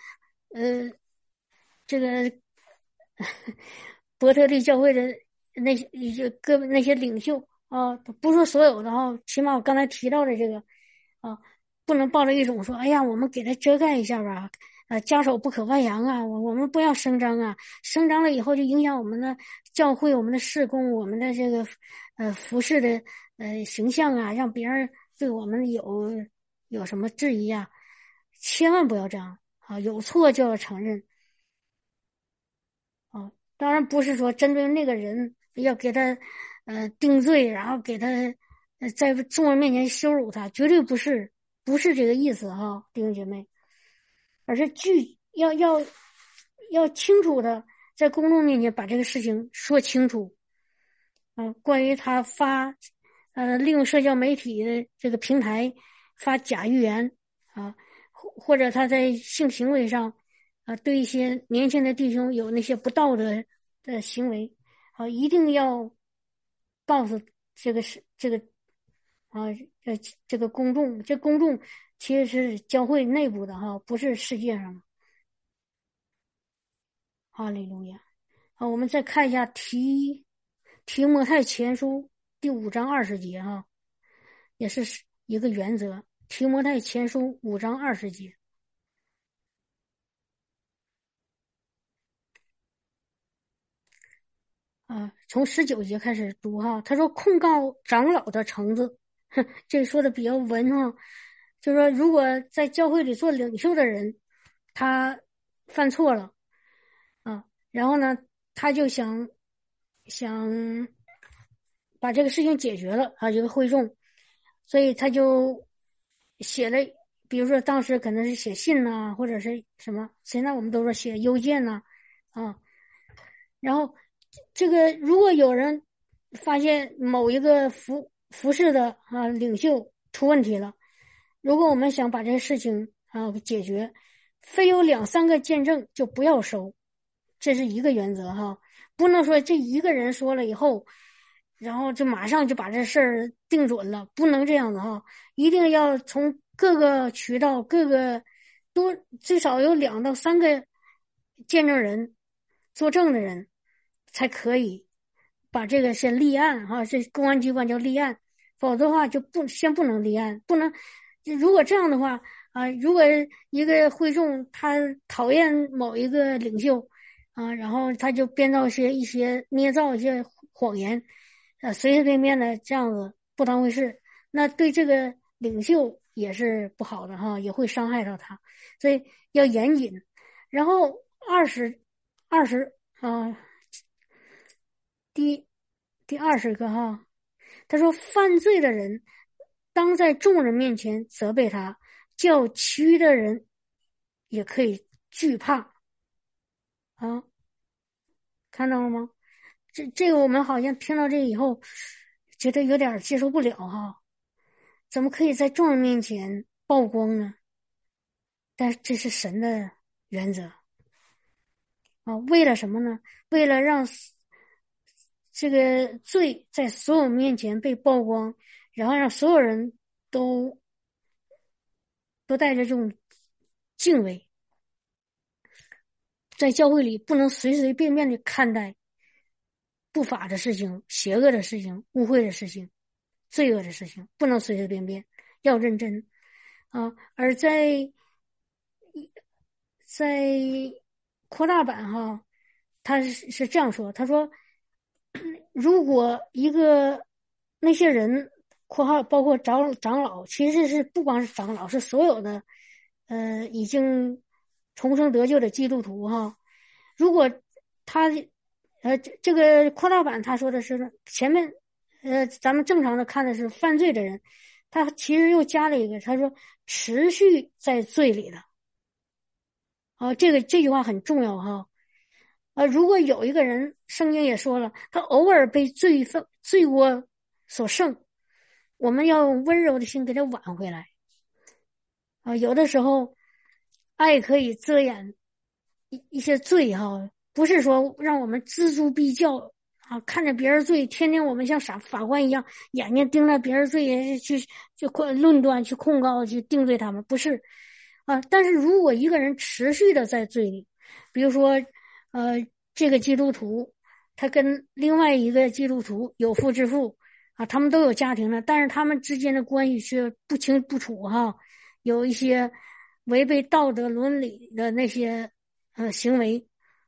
这个伯特利教会的那些那些领袖啊，不说所有的哈，起码我刚才提到的这个啊，不能抱着一种说，哎呀，我们给他遮盖一下吧，家丑不可外扬啊，我们不要声张啊，声张了以后就影响我们的教会、我们的事工、我们的这个服饰的形象啊，让别人对我们有什么质疑啊，千万不要这样啊，有错就要承认。啊，当然不是说针对那个人要给他定罪，然后给他在众人面前羞辱他，绝对不是这个意思哈，弟兄姐妹，而是要清楚的在公众面前把这个事情说清楚。关于他利用社交媒体的这个平台发假预言啊，或者他在性行为上对一些年轻的弟兄有那些不道德的行为一定要告诉啊这个公众，这公众其实是教会内部的哈，不是世界上的。哈利路亚。我们再看一下提摩太前书第5章20节哈，也是一个原则。提摩太前书5章20节。从19节开始读哈，他说控告长老的橙子，这说的比较文哈，就是说如果在教会里做领袖的人，他犯错了然后呢，他就想把这个事情解决了一个会众，所以他就写了，比如说当时可能是写信呐，或者是什么，现在我们都说写邮件呐然后这个如果有人发现某一个服饰的领袖出问题了，如果我们想把这个事情解决，非有2-3个见证就不要收，这是一个原则哈，不能说这一个人说了以后，然后就马上就把这事儿定准了，不能这样子哈，一定要从各个渠道、最少有2-3个见证人、作证的人，才可以把这个先立案哈，这公安机关叫立案，否则的话就先不能立案，不能。如果这样的话如果一个会众他讨厌某一个领袖然后他就编造一些捏造一些谎言随随便便的这样子不当回事，那对这个领袖也是不好的哈，也会伤害到他，所以要严谨。然后20第20个哈，他说犯罪的人当在众人面前责备他，叫其余的人也可以惧怕看到了吗？这个我们好像听到这个以后觉得有点接受不了哈，怎么可以在众人面前曝光呢？但是这是神的原则为了什么呢？为了让这个罪在所有面前被曝光，然后让所有人都带着这种敬畏，在教会里不能随随便便的看待不法的事情、邪恶的事情、污秽的事情、罪恶的事情，不能随随便便，要认真而在扩大版他是这样说，他说如果那些人括号包括长老，其实是不光是长老，是所有的已经重生得救的基督徒哈，如果他这个扩大版他说的是前面咱们正常的看的是犯罪的人，他其实又加了一个，他说持续在罪里的。这句话很重要哈。如果有一个人，圣经也说了，他偶尔被罪恶所胜，我们要用温柔的心给他挽回来。有的时候爱可以遮掩一些罪哈，不是说让我们锱铢必较看着别人罪，天天我们像法官一样眼睛盯着别人罪去论断、去控告、去定罪他们，不是但是如果一个人持续的在罪里，比如说这个基督徒他跟另外一个基督徒有夫之妇他们都有家庭了，但是他们之间的关系却不清不楚哈，有一些违背道德伦理的那些行为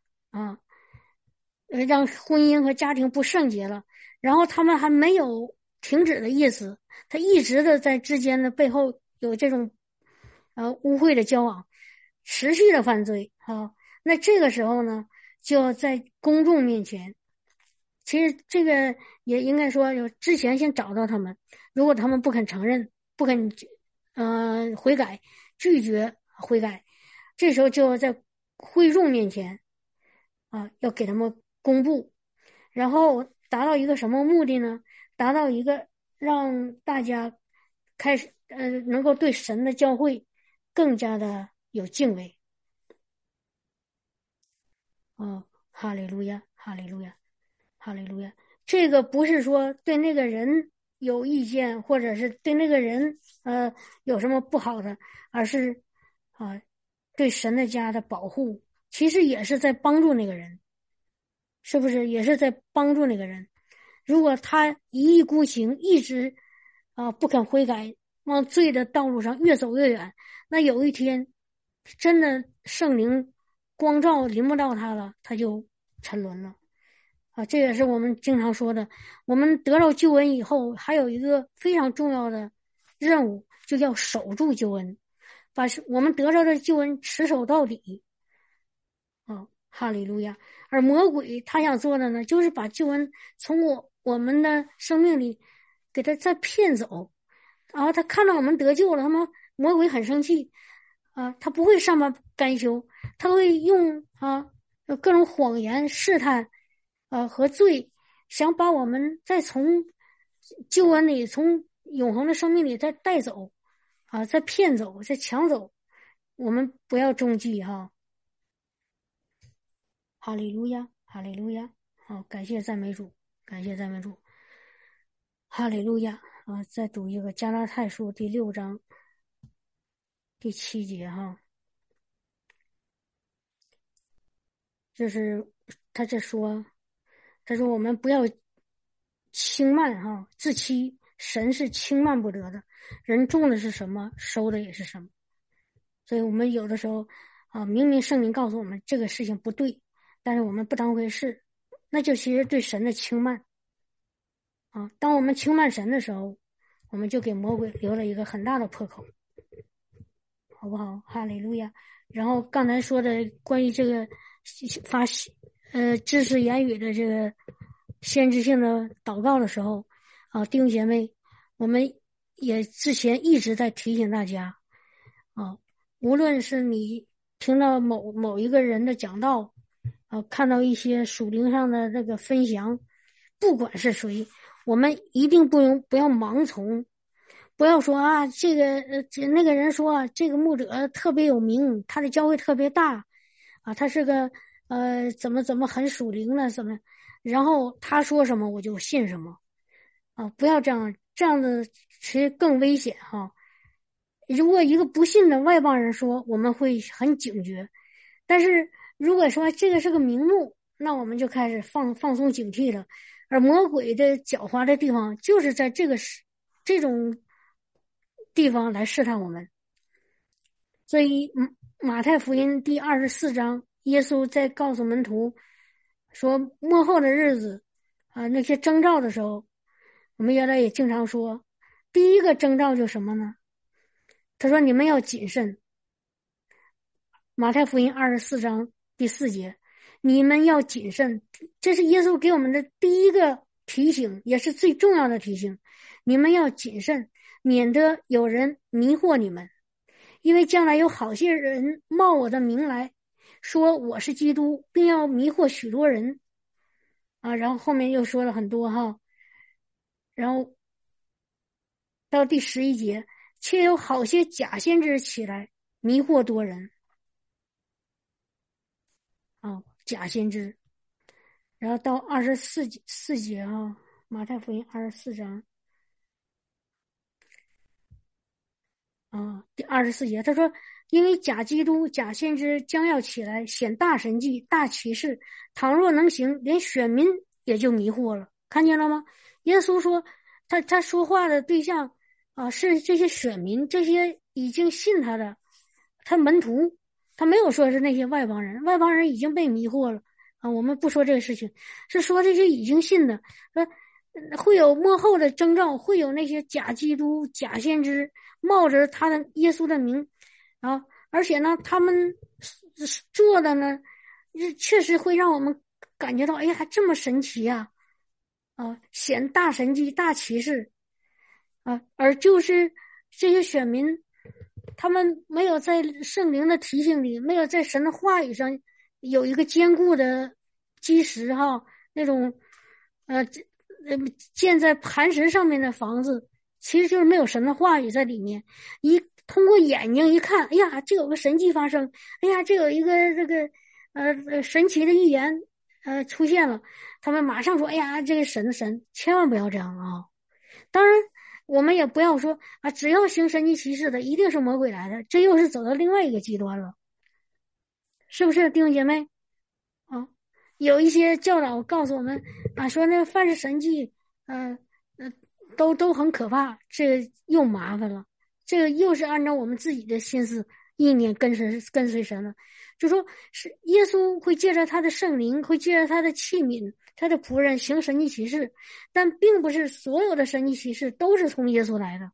让婚姻和家庭不圣洁了，然后他们还没有停止的意思，他一直的在之间的背后有这种污秽的交往，持续的犯罪那这个时候呢，就要在公众面前，其实这个也应该说有之前先找到他们，如果他们不肯承认，不肯悔改，拒绝悔改，这时候就要在会众面前要给他们公布，然后达到一个什么目的呢？达到一个让大家开始能够对神的教会更加的有敬畏。哈利路亚，哈利路亚，哈利路亚。这个不是说对那个人有意见，或者是对那个人有什么不好的，而是对神的家的保护，其实也是在帮助那个人，是不是？也是在帮助那个人。如果他一意孤行，一直不肯悔改，往罪的道路上越走越远，那有一天真的圣灵光照临不到他了，他就沉沦了这也是我们经常说的，我们得到救恩以后还有一个非常重要的任务，就叫守住救恩，把我们得到的救恩持守到底哈利路亚。而魔鬼他想做的呢，就是把救恩从我们的生命里给他再骗走他看到我们得救了，魔鬼很生气他不会善罢甘休，他会用各种谎言试探和罪，想把我们再从救恩里，从永恒的生命里再带走再骗走，再抢走，我们不要中计哈利路亚，哈利路亚。好，感谢赞美主，感谢赞美主。哈利路亚再读一个加拉太书第6章第7节就是他说我们不要轻慢自欺，神是轻慢不得的，人种的是什么，收的也是什么。所以我们有的时候明明圣灵告诉我们这个事情不对，但是我们不当回事，那就其实对神的轻慢当我们轻慢神的时候，我们就给魔鬼留了一个很大的破口，好不好？哈利路亚。然后刚才说的关于这个发知识言语的这个先知性的祷告的时候弟兄姐妹，我们也之前一直在提醒大家无论是你听到某一个人的讲道看到一些属灵上的这个分享，不管是谁，我们一定不要盲从，不要说这个那个人说这个牧者特别有名，他的教会特别大他是个怎么很属灵的怎么，然后他说什么我就信什么不要这样的其实更危险如果一个不信的外邦人说，我们会很警觉，但是如果说这个是个名目，那我们就开始放松警惕了。而魔鬼的狡猾的地方就是在这种地方来试探我们。所以马太福音第24章，耶稣在告诉门徒说末后的日子那些征兆的时候，我们原来也经常说第一个征兆就什么呢？他说你们要谨慎， 马太福音24章第4节，你们要谨慎，这是耶稣给我们的第一个提醒，也是最重要的提醒。你们要谨慎，免得有人迷惑你们，因为将来有好些人冒我的名来说我是基督，并要迷惑许多人啊。然后后面又说了很多哈，然后到第11节，且有好些假先知起来迷惑多人啊，假先知。然后到24节啊，马太福音24章啊，第24节，他说，因为假基督、假先知将要起来显大神迹、大奇事，倘若能行，连选民也就迷惑了。看见了吗？耶稣说，他说话的对象啊，是这些选民，这些已经信他的，他门徒，他没有说是那些外邦人，外邦人已经被迷惑了啊。我们不说这个事情，是说这些已经信的，会有幕后的征兆，会有那些假基督、假先知冒着他的耶稣的名啊，而且呢，他们做的呢，确实会让我们感觉到，哎呀，这么神奇呀！显大神迹、大奇事啊，而就是这些选民，他们没有在圣灵的提醒里，没有在神的话语上有一个坚固的基石哈，那种建在磐石上面的房子，其实就是没有神的话语在里面。通过眼睛一看，哎呀，这有个神迹发生，哎呀，这有一个这个神奇的预言出现了，他们马上说，哎呀，这个神，千万不要这样啊！当然，我们也不要说啊，只要行神迹奇事的，一定是魔鬼来的，这又是走到另外一个极端了，是不是，弟兄姐妹？啊，有一些教导告诉我们啊，说那凡是神迹，都很可怕，这个又麻烦了，这个又是按照我们自己的心思意念跟随神了。就说是耶稣会借着他的圣灵，会借着他的器皿，他的仆人行神迹奇事，但并不是所有的神迹奇事都是从耶稣来的。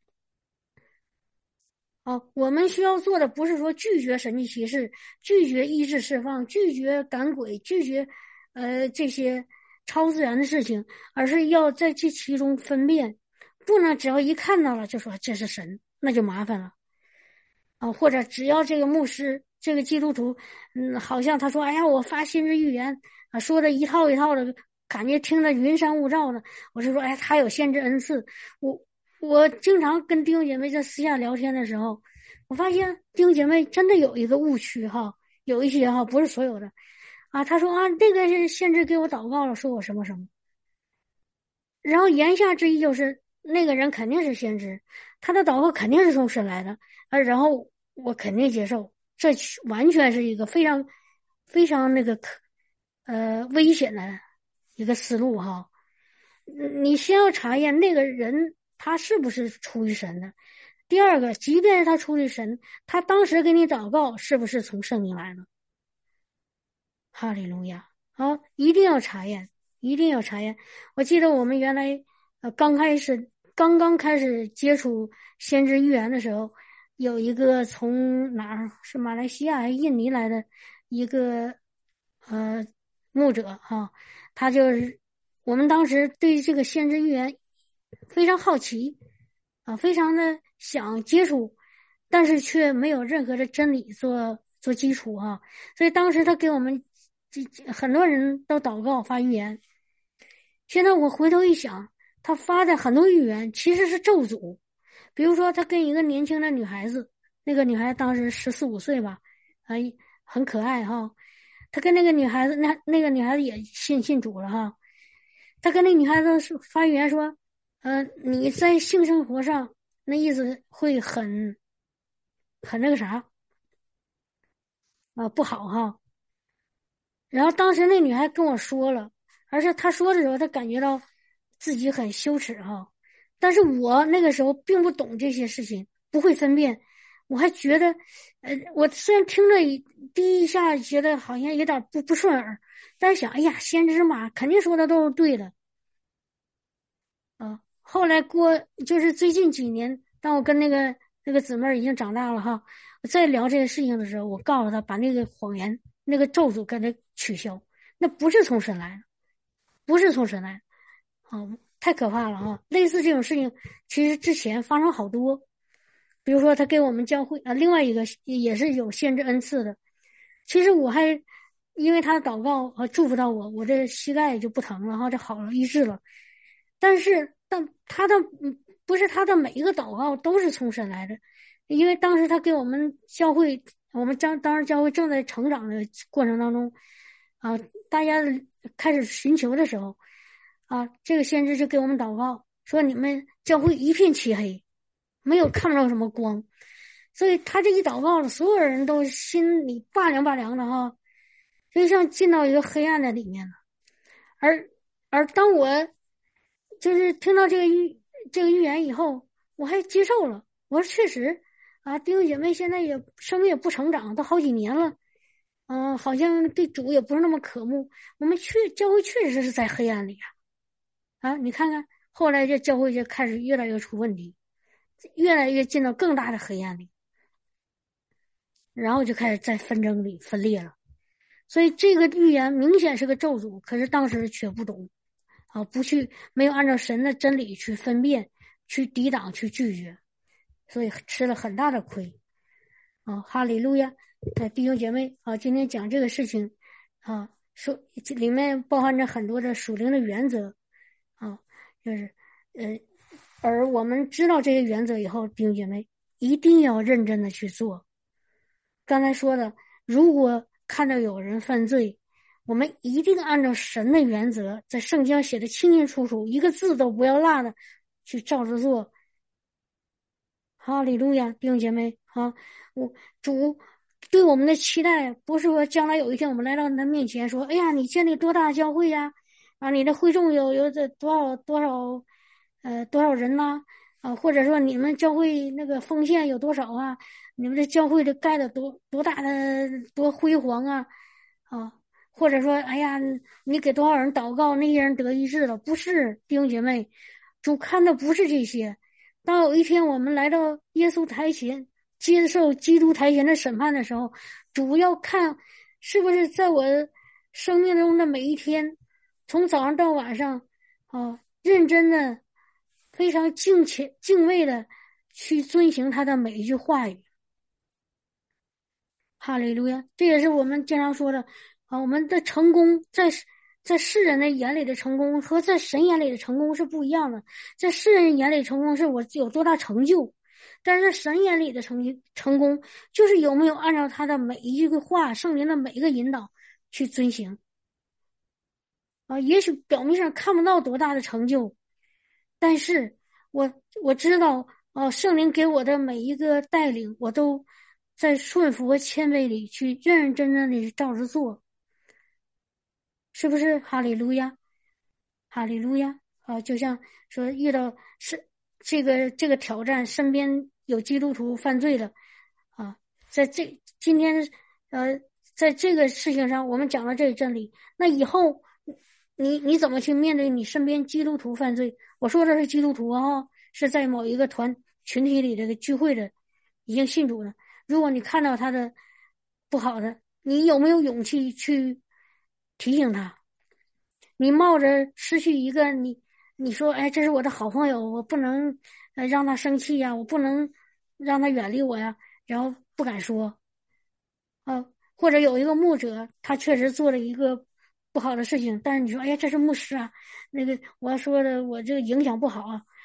我们需要做的不是说拒绝神迹奇事，拒绝医治释放，拒绝赶鬼，拒绝这些超自然的事情，而是要在这其中分辨，不能只要一看到了就说这是神，那就麻烦了或者只要这个牧师这个基督徒好像他说哎呀我发先知预言啊，说的一套一套的，感觉听得云山雾罩的，我就说哎他有先知恩赐。我经常跟弟兄姐妹在私下聊天的时候，我发现弟兄姐妹真的有一个误区哈，有一些哈，不是所有的啊。他说啊，那个是先知给我祷告了，说我什么什么，然后言下之意就是那个人肯定是先知，他的祷告肯定是从神来的然后我肯定接受，这完全是一个非常非常那个危险的一个思路哈。你先要查验那个人他是不是出于神的，第二个，即便是他出于神，他当时给你祷告是不是从圣灵来的？哈利路亚！好，一定要查验，一定要查验。我记得我们原来刚刚开始接触先知预言的时候，有一个从哪儿是马来西亚还是印尼来的一个牧者哈，他就是我们当时对这个先知预言非常好奇非常的想接触，但是却没有任何的真理做基础所以当时他给我们很多人都祷告发预言。现在我回头一想，他发的很多预言其实是咒诅。比如说他跟一个年轻的女孩子，那个女孩当时14、15岁吧很可爱他跟那个女孩子那个女孩子也信主了他跟那女孩子发预言说你在性生活上那意思会很那个啥不好然后当时那女孩跟我说了，而且她说的时候她感觉到自己很羞耻但是我那个时候并不懂这些事情，不会分辨，我还觉得我虽然听着第一下觉得好像有点不顺耳，但是想哎呀先知嘛肯定说的都是对的后来就是最近几年，当我跟那个那个姊妹已经长大了哈。我再聊这些事情的时候，我告诉他把那个谎言、那个咒诅给他取消，那不是从神来的，不是从神来的。太可怕了哈！类似这种事情，其实之前发生好多。比如说，他给我们教会另外一个也是有先知恩赐的。其实我还因为他的祷告祝福到我，我这膝盖就不疼了哈，就好了，医治了。但他的不是他的每一个祷告都是从神来的，因为当时他给我们教会，我们当时教会正在成长的过程当中大家开始寻求的时候这个先知就给我们祷告说，你们教会一片漆黑，没有看不到什么光。所以他这一祷告了，所有人都心里拔凉拔凉的哈，就像进到一个黑暗的里面了。而当我就是听到这个预言以后，我还接受了。我说确实弟兄姐妹现在也生命也不成长，都好几年了，好像对主也不是那么渴慕。我们教会确实是在黑暗里你看看后来这教会就开始越来越出问题，越来越进到更大的黑暗里，然后就开始在纷争里分裂了。所以这个预言明显是个咒诅，可是当时却不懂没有按照神的真理去分辨、去抵挡、去拒绝，所以吃了很大的亏哈利路亚！弟兄姐妹今天讲这个事情说里面包含着很多的属灵的原则就是而我们知道这些原则以后，弟兄姐妹一定要认真的去做。刚才说的，如果看到有人犯罪，我们一定按照神的原则，在圣经写的清清楚楚，一个字都不要落的去照着做。哈利路亚！弟兄姐妹主对我们的期待不是说将来有一天我们来到他面前说，哎呀，你建立多大的教会呀你的会众有这多少人呐或者说你们教会那个奉献有多少你们这教会的盖的多大的多辉煌或者说哎呀你给多少人祷告那些人得医治了，不是，弟兄姐妹，主看的不是这些。当有一天我们来到耶稣台前接受基督台前的审判的时候，主要看是不是在我生命中的每一天，从早上到晚上认真的非常敬畏的去遵行他的每一句话语。哈利路亚！这也是我们经常说的我们的成功在世人的眼里的成功和在神眼里的成功是不一样的。在世人眼里成功是我有多大成就，但是神眼里的成功就是有没有按照他的每一句话、圣灵的每一个引导去遵行也许表面上看不到多大的成就，但是我知道圣灵给我的每一个带领，我都在顺服和谦卑里去认认真真的照着做，是不是？哈利路亚，哈利路亚就像说遇到这个挑战，身边有基督徒犯罪了在今天在这个事情上我们讲了这个真理，那以后你怎么去面对你身边基督徒犯罪？我说的是基督徒是在某一个群体里的聚会的已经信主了。如果你看到他的不好的，你有没有勇气去提醒他？你冒着失去一个你说哎，这是我的好朋友，我不能让他生气呀，我不能让他远离我呀，然后不敢说或者有一个牧者他确实做了一个不好的事情，但是你说哎呀，这是牧师那个我要说的我这个影响不好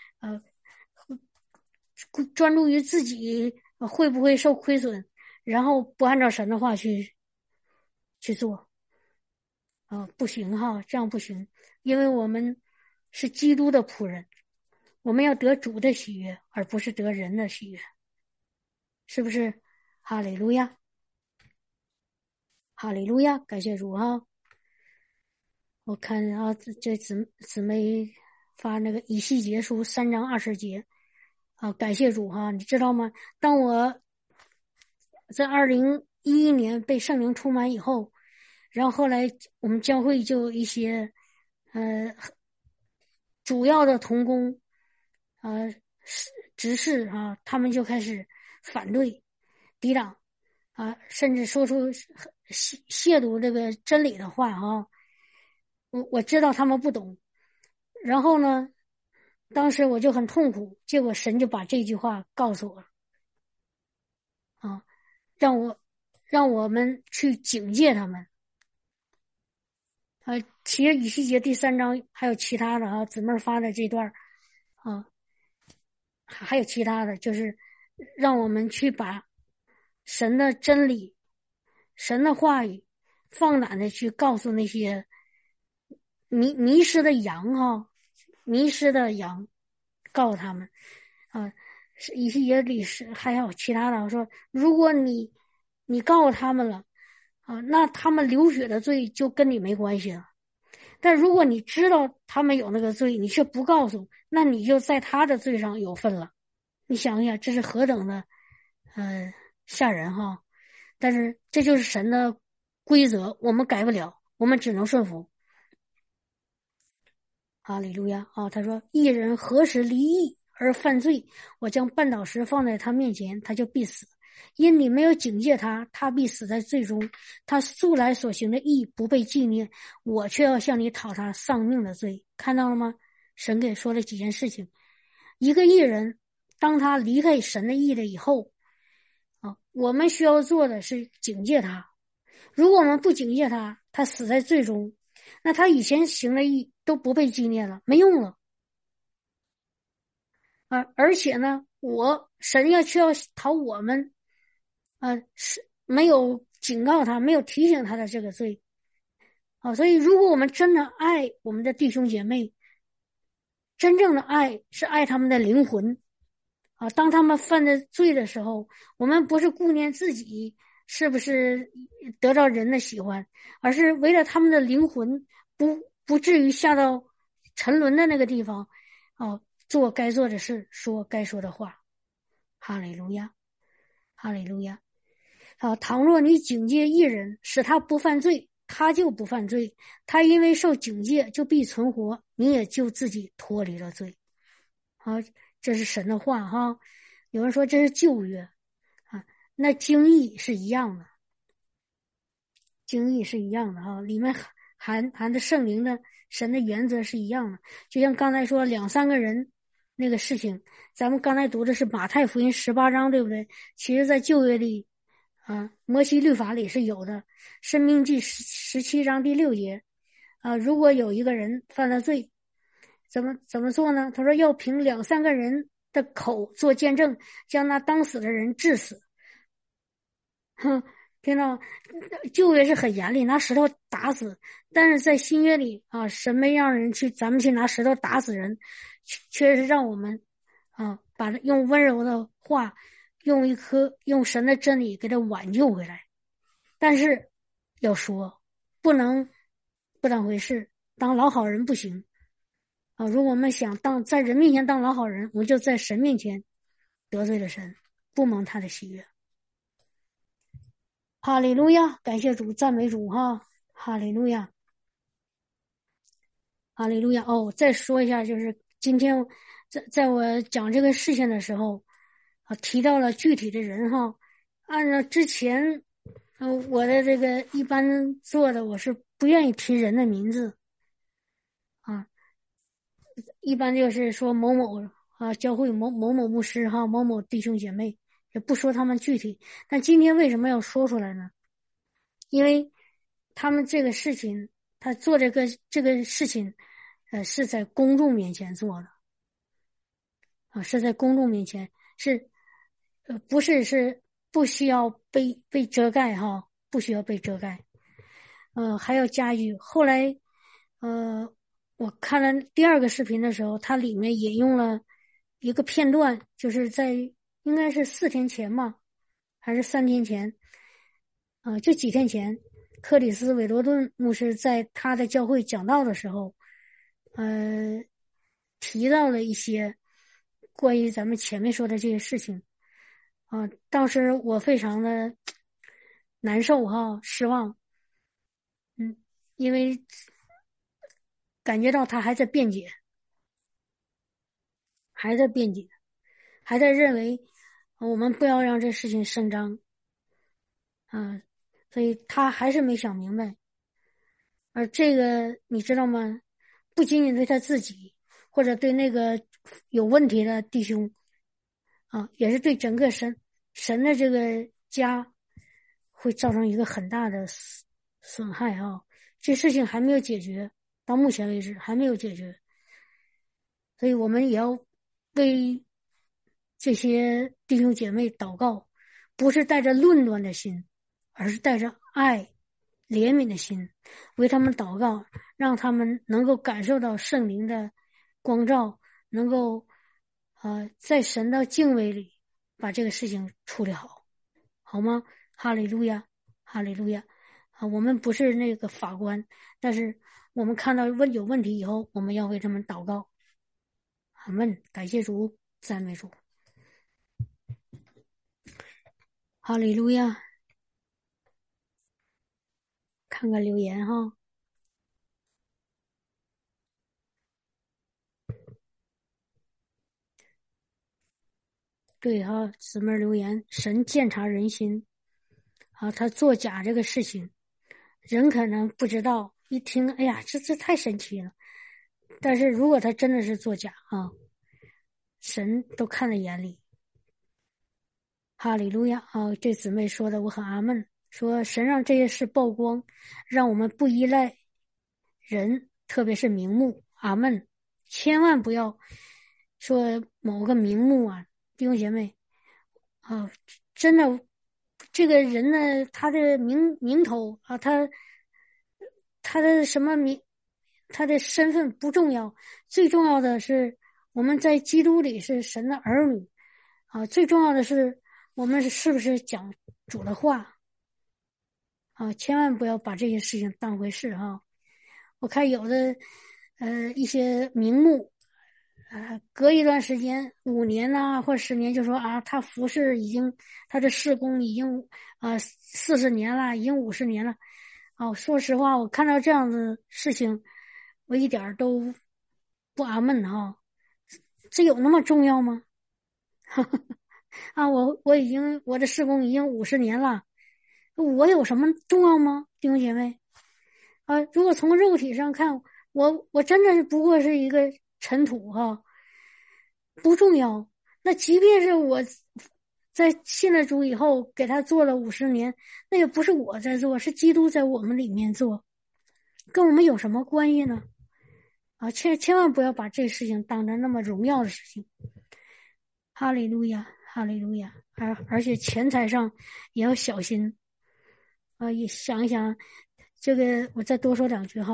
专注于自己会不会受亏损，然后不按照神的话去做不行这样不行，因为我们是基督的仆人，我们要得主的喜悦，而不是得人的喜悦，是不是？哈利路亚，哈利路亚，感谢主我看这姊妹发那个以西结书3章20节感谢主你知道吗？当我在2011年被圣灵充满以后，然后后来我们教会就有一些主要的同工执事啊，他们就开始反对、抵挡啊，甚至说出亵渎这个真理的话啊。我知道他们不懂，然后呢，当时我就很痛苦，结果神就把这句话告诉我了啊，让我们去警戒他们。其实以西结第3章还有其他的啊，姊妹发的这段啊，还有其他的，就是让我们去把神的真理、神的话语放胆的去告诉那些迷失的羊哈，迷失的羊，告诉他们啊，以西结里还有其他的说，如果你告诉他们了啊，那他们流血的罪就跟你没关系了。但如果你知道他们有那个罪，你却不告诉，那你就在他的罪上有份了。你想一想，这是何等的，吓人哈！但是这就是神的规则，我们改不了，我们只能顺服。哈利路亚啊！他说：“义人何时离义而犯罪？我将绊倒石放在他面前，他就必死。因你没有警戒他，他必死在罪中。他素来所行的义不被纪念，我却要向你讨他丧命的罪。”看到了吗？神给说了几件事情。一个义人，当他离开神的义了以后啊，我们需要做的是警戒他。如果我们不警戒他，他死在罪中，那他以前行的义都不被纪念了，没用了啊！而且呢，神却要讨我们是没有警告他，没有提醒他的这个罪啊！所以，如果我们真的爱我们的弟兄姐妹，真正的爱是爱他们的灵魂啊！当他们犯的罪的时候，我们不是顾念自己是不是得到人的喜欢，而是为了他们的灵魂不至于下到沉沦的那个地方啊，做该做的事，说该说的话。哈利路亚，哈利路亚。啊，倘若你警戒一人，使他不犯罪，他就不犯罪；他因为受警戒，就必存活，你也就自己脱离了罪。好，这是神的话哈。有人说这是旧约啊，那经义是一样的，经义是一样的哈，里面含着圣灵的神的原则是一样的。就像刚才说2、3个人那个事情，咱们刚才读的是马太福音18章，对不对？其实在旧约里摩西律法里是有的，申命记17章第6节如果有一个人犯了罪，怎么做呢？他说要凭2、3个人的口做见证，将那当死的人治死。听到旧约是很严厉，拿石头打死，但是在新约里神没让咱们去拿石头打死人，却是让我们用温柔的话，用神的真理给他挽救回来。但是要说不能不当回事，当老好人不行如果我们想在人面前当老好人，我们就在神面前得罪了神，不蒙他的喜悦。哈利路亚，感谢主，赞美主哈！哈利路亚，哈利路亚。再说一下，就是今天在我讲这个事情的时候提到了具体的人哈。按照之前我的这个一般做的，我是不愿意提人的名字一般就是说某某教会某某牧师某某弟兄姐妹，也不说他们具体。但今天为什么要说出来呢？因为他们这个事情，他做这个事情是在公众面前做的是在公众面前，是不是不需要被遮盖不需要被遮盖还要加剧。后来我看了第2个视频的时候，它里面引用了一个片段，就是在应该是4天前吧，还是3天前就几天前，克里斯韦罗顿牧师在他的教会讲道的时候提到了一些关于咱们前面说的这些事情当时我非常的难受失望因为感觉到他还在辩解还在认为我们不要让这事情声张所以他还是没想明白。而这个你知道吗？不仅仅对他自己，或者对那个有问题的弟兄也是对整个神的这个家会造成一个很大的损害这事情还没有解决，到目前为止还没有解决，所以我们也要为这些弟兄姐妹祷告，不是带着论断的心，而是带着爱怜悯的心为他们祷告，让他们能够感受到圣灵的光照，能够在神的敬畏里把这个事情处理好，好吗？哈利路亚，哈利路亚我们不是那个法官，但是我们看到有问题以后，我们要为他们祷告。阿们，感谢主，赞美主，哈利路亚。看看留言对姊妹留言，神鉴察人心他作假这个事情，人可能不知道，一听哎呀这太神奇了，但是如果他真的是作假神都看在眼里。哈利路亚这姊妹说的我很阿们，说神让这些事曝光，让我们不依赖人，特别是名目。阿们，千万不要说某个名目弟兄姐妹真的这个人呢，他的名头他的什么名，他的身份不重要，最重要的是我们在基督里是神的儿女最重要的是我们是不是讲主的话千万不要把这些事情当回事我看有的一些名目隔一段时间5年或者10年就说他服侍他的事工已经40年了，已经50年了说实话我看到这样的事情我一点都不阿闷这有那么重要吗？我的事工已经50年了，我有什么重要吗？弟兄姐妹如果从肉体上看，我真的不过是一个尘土不重要。那即便是我在信了主以后给他做了50年，那也不是我在做，是基督在我们里面做，跟我们有什么关系呢？千万不要把这事情当成那么荣耀的事情。哈利路亚，哈利路亚而且钱财上也要小心也想一想这个，我再多说2句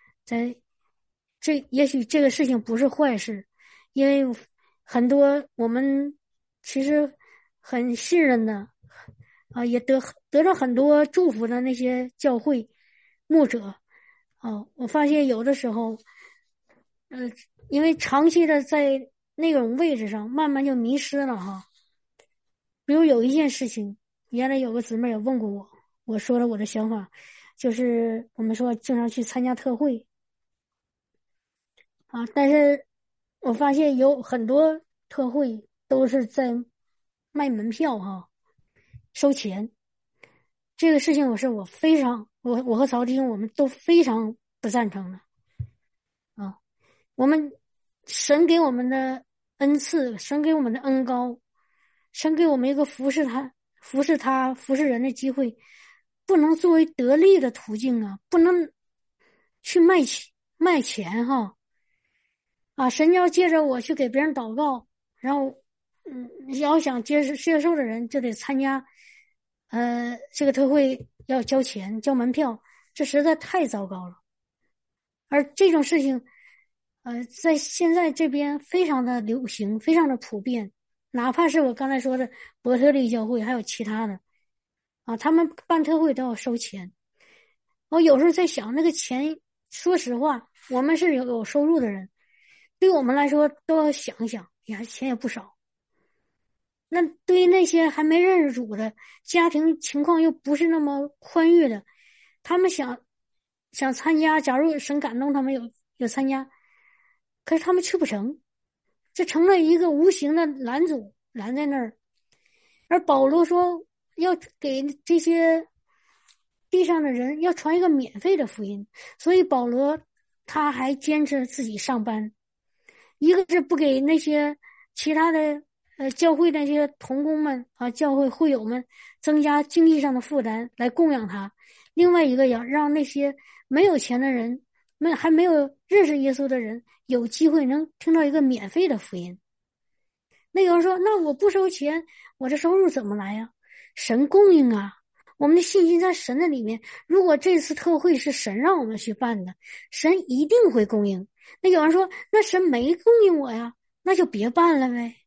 也许这个事情不是坏事，因为很多我们其实很信任的也得到很多祝福的那些教会牧者我发现有的时候因为长期的在那种位置上慢慢就迷失了比如有一件事情，原来有个姊妹也问过我说了我的想法，就是我们说经常去参加特会但是我发现有很多特会都是在卖门票收钱。这个事情我和曹弟兄我们都非常不赞成的我们神给我们的恩赐，神给我们的恩膏，神给我们一个服侍人的机会，不能作为得利的途径不能去卖钱神要借着我去给别人祷告，然后要想接受的人就得参加这个特会要交钱交门票，这实在太糟糕了。而这种事情在现在这边非常的流行，非常的普遍，哪怕是我刚才说的伯特利教会还有其他的他们办特会都要收钱。我有时候在想那个钱，说实话我们是有收入的人，对我们来说都要想一想呀，钱也不少。那对于那些还没认识主的，家庭情况又不是那么宽裕的，他们想参加，假如神感动他们有参加，可是他们去不成，这成了一个无形的拦阻拦在那儿。而保罗说要给这些地上的人要传一个免费的福音，所以保罗他还坚持自己上班。一个是不给那些其他的教会的那些同工们啊，教会会友们增加经济上的负担来供养他，另外一个要让那些没有钱的人还没有认识耶稣的人有机会能听到一个免费的福音。那有人说，那我不收钱，我的收入怎么来呀？神供应啊，我们的信心在神的里面。如果这次特会是神让我们去办的，神一定会供应。那有人说，那神没供应我呀，那就别办了呗。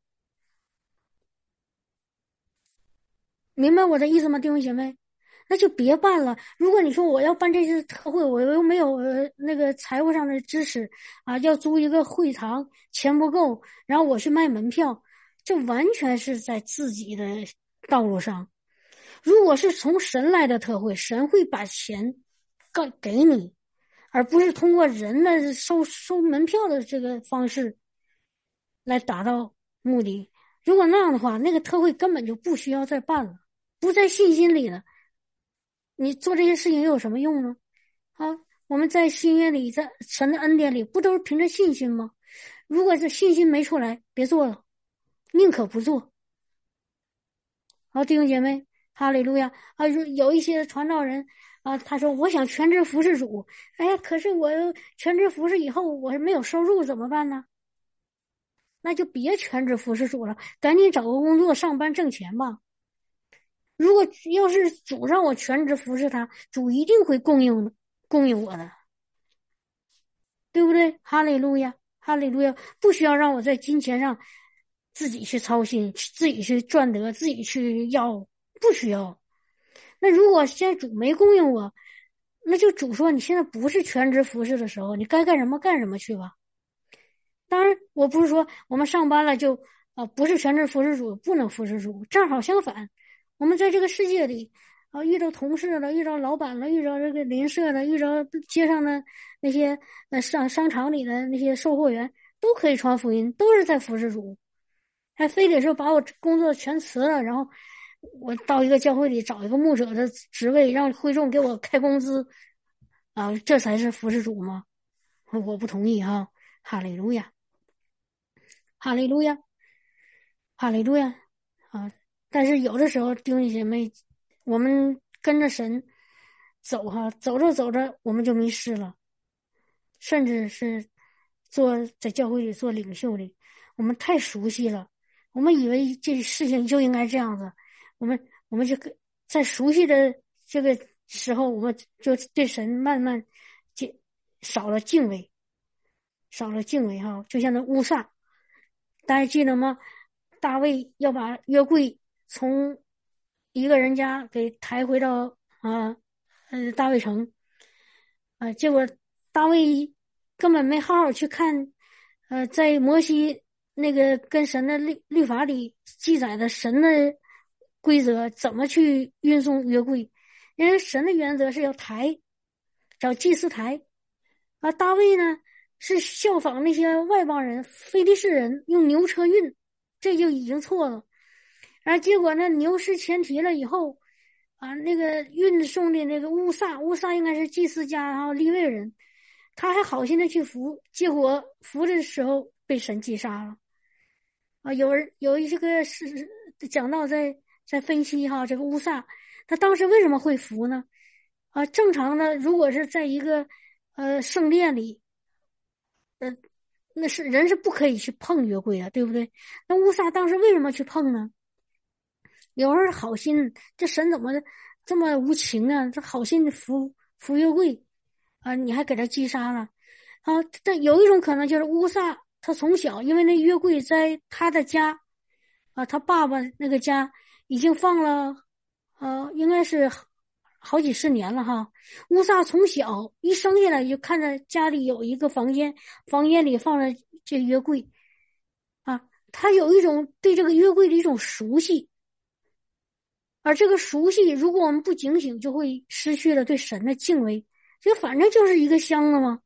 明白我的意思吗，弟兄姐妹？那就别办了。如果你说我要办这次特会，我又没有那个财务上的支持啊，要租一个会堂，钱不够，然后我去卖门票，这完全是在自己的道路上。如果是从神来的特会，神会把钱给你，而不是通过人的收门票的这个方式来达到目的。如果那样的话，那个特会根本就不需要再办了，不在信心里了。你做这些事情又有什么用呢？啊，我们在新约里，在神的恩典里，不都是凭着信心吗？如果这信心没出来，别做了，宁可不做。好，弟兄姐妹，哈利路亚啊！有一些传道人啊，他说我想全职服侍主，哎，可是我全职服侍以后，我没有收入怎么办呢？那就别全职服侍主了，赶紧找个工作上班挣钱吧。如果要是主让我全职服侍他，主一定会供应我的，对不对？哈利路亚，哈利路亚！不需要让我在金钱上自己去操心，自己去赚得，自己去要，不需要。那如果现在主没供应我，那就主说你现在不是全职服侍的时候，你该干什么干什么去吧。当然，我不是说我们上班了就不是全职服侍主，不能服侍主，正好相反。我们在这个世界里遇到同事了，遇到老板了，遇到这个邻舍的，遇到街上的那些商场里的那些售货员，都可以传福音，都是在服侍主。还非得说把我工作全辞了，然后我到一个教会里找一个牧者的职位，让会众给我开工资啊，这才是服侍主吗？我不同意哈！哈利路亚，哈利路亚，哈利路亚啊！但是有的时候，弟兄姐妹，我们跟着神走哈，走着走着我们就迷失了，甚至是在教会里做领袖的，我们太熟悉了，我们以为这事情就应该这样子，我们就在熟悉的这个时候，我们就对神慢慢少了敬畏，哈，就像那乌撒，大家记得吗？大卫要把约柜从一个人家给抬回到大卫城结果大卫根本没好好去看在摩西那个跟神的律法里记载的神的规则怎么去运送约柜，因为神的原则是要找祭司抬大卫呢是效仿那些外邦人非利士人用牛车运，这就已经错了。然后结果呢，牛失前蹄了以后那个运送的那个乌撒应该是祭司家利未人，他还好心的去扶，结果扶的时候被神击杀了有一些个是讲到在分析这个乌撒他当时为什么会扶呢正常的如果是在一个圣殿里那是人是不可以去碰约柜的，对不对？那乌撒当时为什么去碰呢？有人好心，这神怎么这么无情啊？这好心的扶约柜你还给他击杀了但有一种可能就是乌撒他从小因为那约柜在他的家他爸爸那个家已经放了应该是好几十年了哈。乌撒从小一生下来就看着家里有一个房间里放着这约柜他有一种对这个约柜的一种熟悉，而这个熟悉如果我们不警醒就会失去了对神的敬畏，这反正就是一个香了嘛，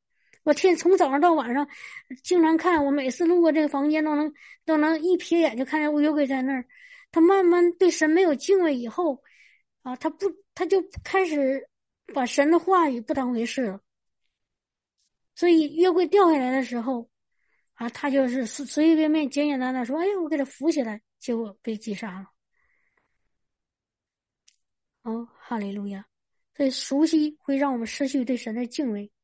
我从早上到晚上经常看，我每次路过这个房间都能一瞥眼就看见有鬼在那儿。他慢慢对神没有敬畏以后啊，他就开始把神的话语不当回事了。所以约柜掉下来的时候啊，他就是随随便便简简单单说，哎呀，我给他扶起来，结果被击杀了。哦，哈利路亚！所以熟悉会让我们失去对神的敬畏，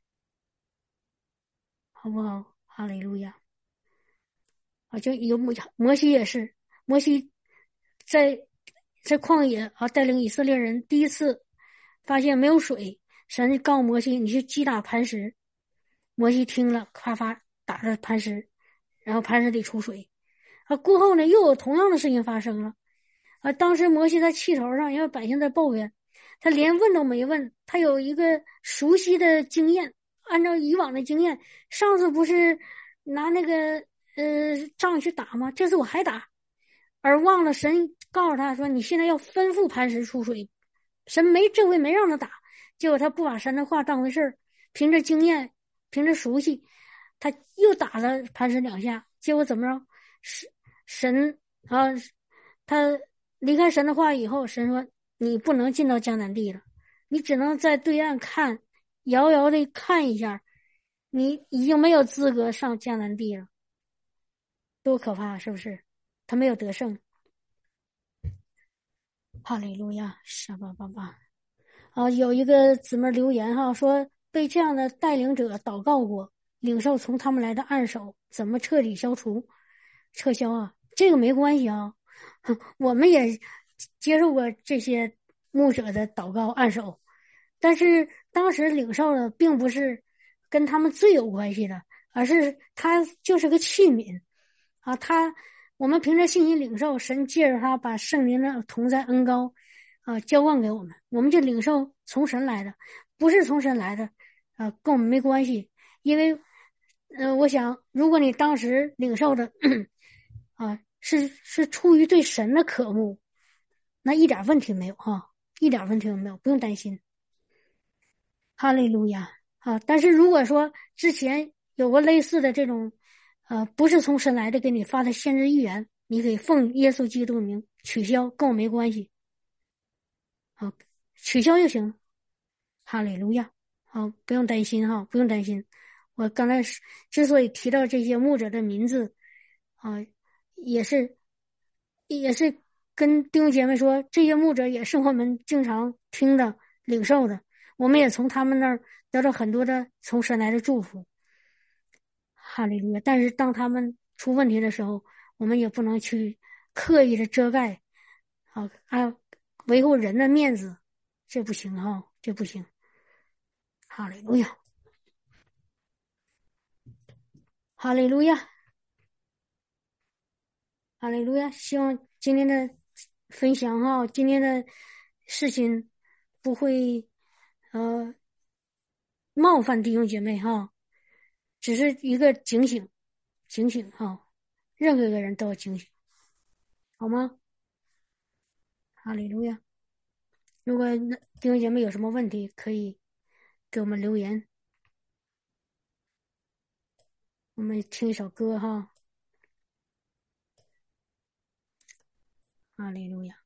好不好？哈利路亚！啊，就有摩西也是，摩西在旷野啊，带领以色列人第一次发现没有水，神告诉摩西，你去击打磐石。摩西听了，咔咔打着磐石，然后磐石里出水。啊，过后呢，又有同样的事情发生了。啊，当时摩西在气头上，因为百姓在抱怨，他连问都没问，他有一个熟悉的经验，按照以往的经验，上次不是拿那个杖去打吗？这次我还打，而忘了神告诉他说，你现在要吩咐磐石出水。神这回没让他打，结果他不把神的话当回事儿，凭着经验，凭着熟悉，他又打了磐石2下，结果怎么着？神啊，他离开神的话以后，神说你不能进到迦南地了，你只能在对岸看，遥遥的看一下，你已经没有资格上迦南地了。多可怕，是不是？他没有得胜。哈利路亚，沙巴巴巴。啊，有一个姊妹留言哈，说被这样的带领者祷告过，领受从他们来的暗手，怎么彻底撤销啊？这个没关系啊，我们也接受过这些牧者的祷告暗手，但是当时领受的并不是跟他们最有关系的，而是他就是个器皿啊，我们凭着信心领受，神借着他把圣灵的同在恩膏浇灌给我们，我们就领受从神来的，不是从神来的跟我们没关系。因为我想如果你当时领受的是出于对神的渴慕，那一点问题没有一点问题都没有，不用担心。哈利路亚但是如果说之前有过类似的这种不是从神来的给你发的先知预言，你可以奉耶稣基督的名取消，跟我没关系。取消就行了。哈利路亚。不用担心不用担心。我刚才之所以提到这些牧者的名字也是跟弟兄姐妹说，这些牧者也是我们经常听的领受的，我们也从他们那儿得到很多的从神来的祝福。哈利路亚。但是当他们出问题的时候，我们也不能去刻意的遮盖维护人的面子，这不行这不行。哈利路亚，哈利路亚，哈利路亚。希望今天的分享今天的事情不会冒犯弟兄姐妹只是一个警醒任何一个人都要警醒，好吗？哈利路亚。如果弟兄姐妹有什么问题，可以给我们留言。我们听一首歌哈利路亚。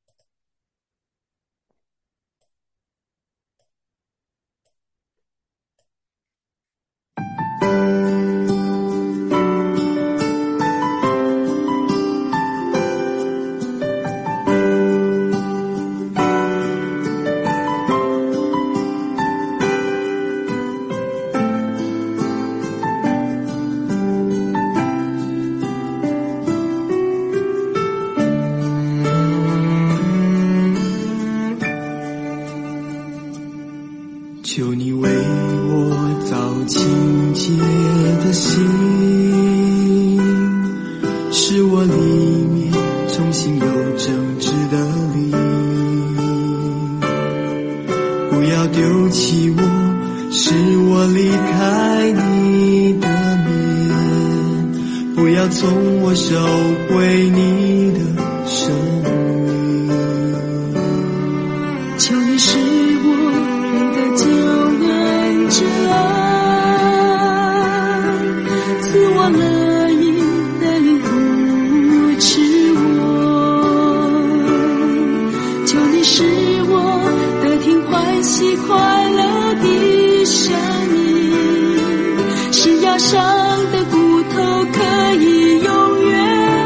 求你为我造清洁的心，使我里面重新有正直的灵。不要丢弃我，使我离开你的面，不要从我收回你的生命。求你使我的救恩之爱喜快乐的生命，是压伤的骨头可以永远。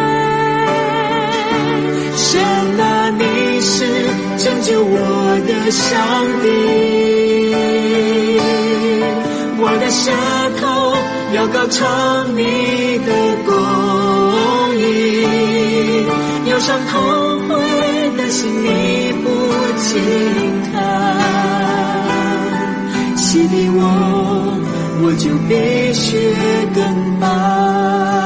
神啊，你是拯救我的上帝，我的舌头要高唱你的公义，忧伤痛悔的心你不轻看，洗涤我就必须更白。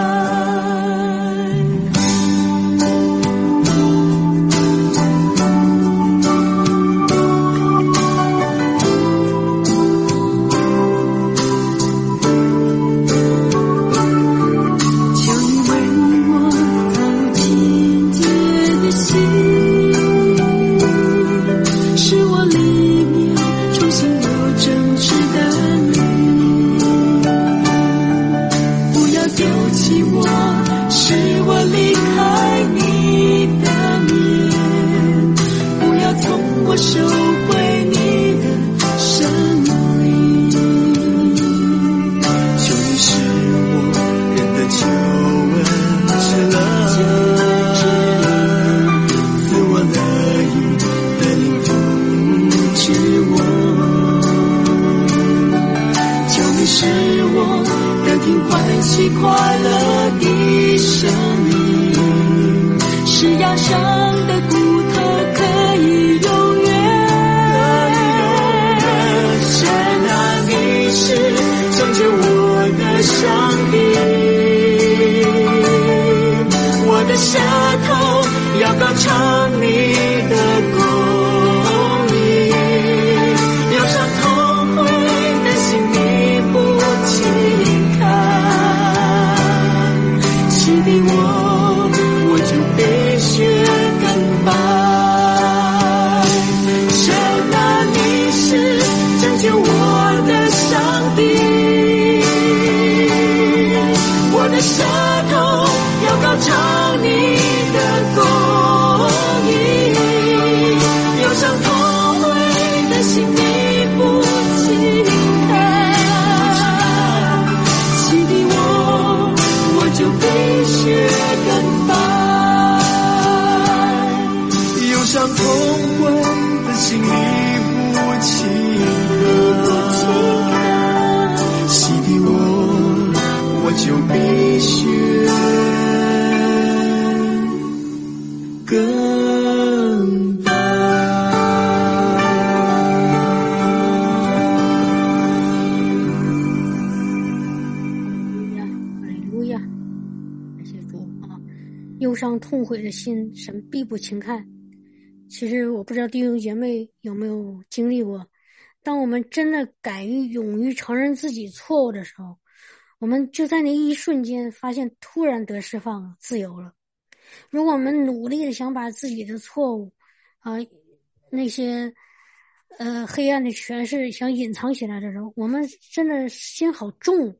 忧伤痛悔的心，神必不轻看。其实我不知道弟兄姐妹有没有经历过，当我们真的敢于勇于承认自己错误的时候，我们就在那一瞬间发现突然得释放自由了。如果我们努力的想把自己的错误那些黑暗的权势想隐藏起来的时候，我们真的心好重。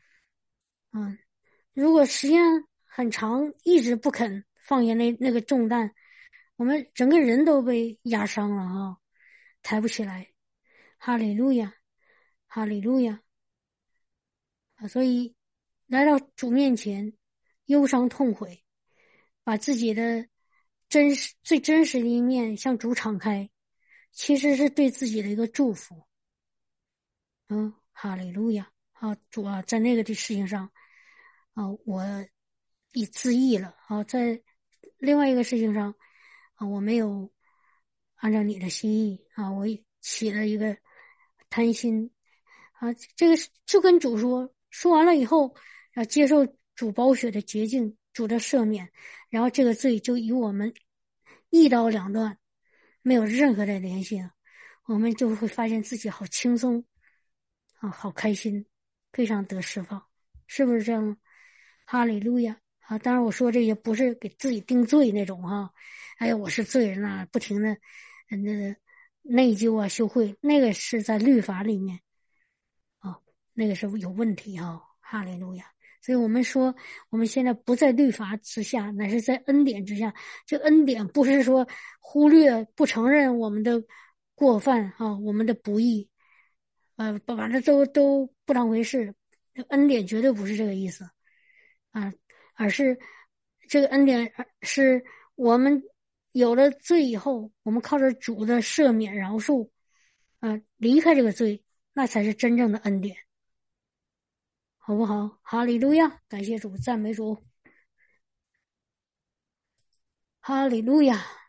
如果时间很长一直不肯放下那个重担，我们整个人都被压伤了抬不起来。哈利路亚，哈利路亚所以来到主面前忧伤痛悔，把自己的最真实的一面向主敞开，其实是对自己的一个祝福。哈利路亚主啊，在那个的事情上我已自缢了在另外一个事情上我没有按照你的心意我起了一个贪心这个就跟主说完了以后要接受主宝血的洁净，主的赦免，然后这个罪就与我们一刀两断，没有任何的联系了，我们就会发现自己好轻松好开心，非常得释放，是不是这样？哈利路亚当然我说这些不是给自己定罪那种哎呀我是罪人不停的内疚羞愧，那个是在律法里面那个是有问题哈利路亚。所以我们说我们现在不在律法之下，乃是在恩典之下。这恩典不是说忽略不承认我们的过犯啊，我们的不义，把这都不当回事。恩典绝对不是这个意思啊，而是这个恩典是我们有了罪以后，我们靠着主的赦免饶恕，离开这个罪，那才是真正的恩典，好不好？哈利路亚，感谢主，赞美主，哈利路亚。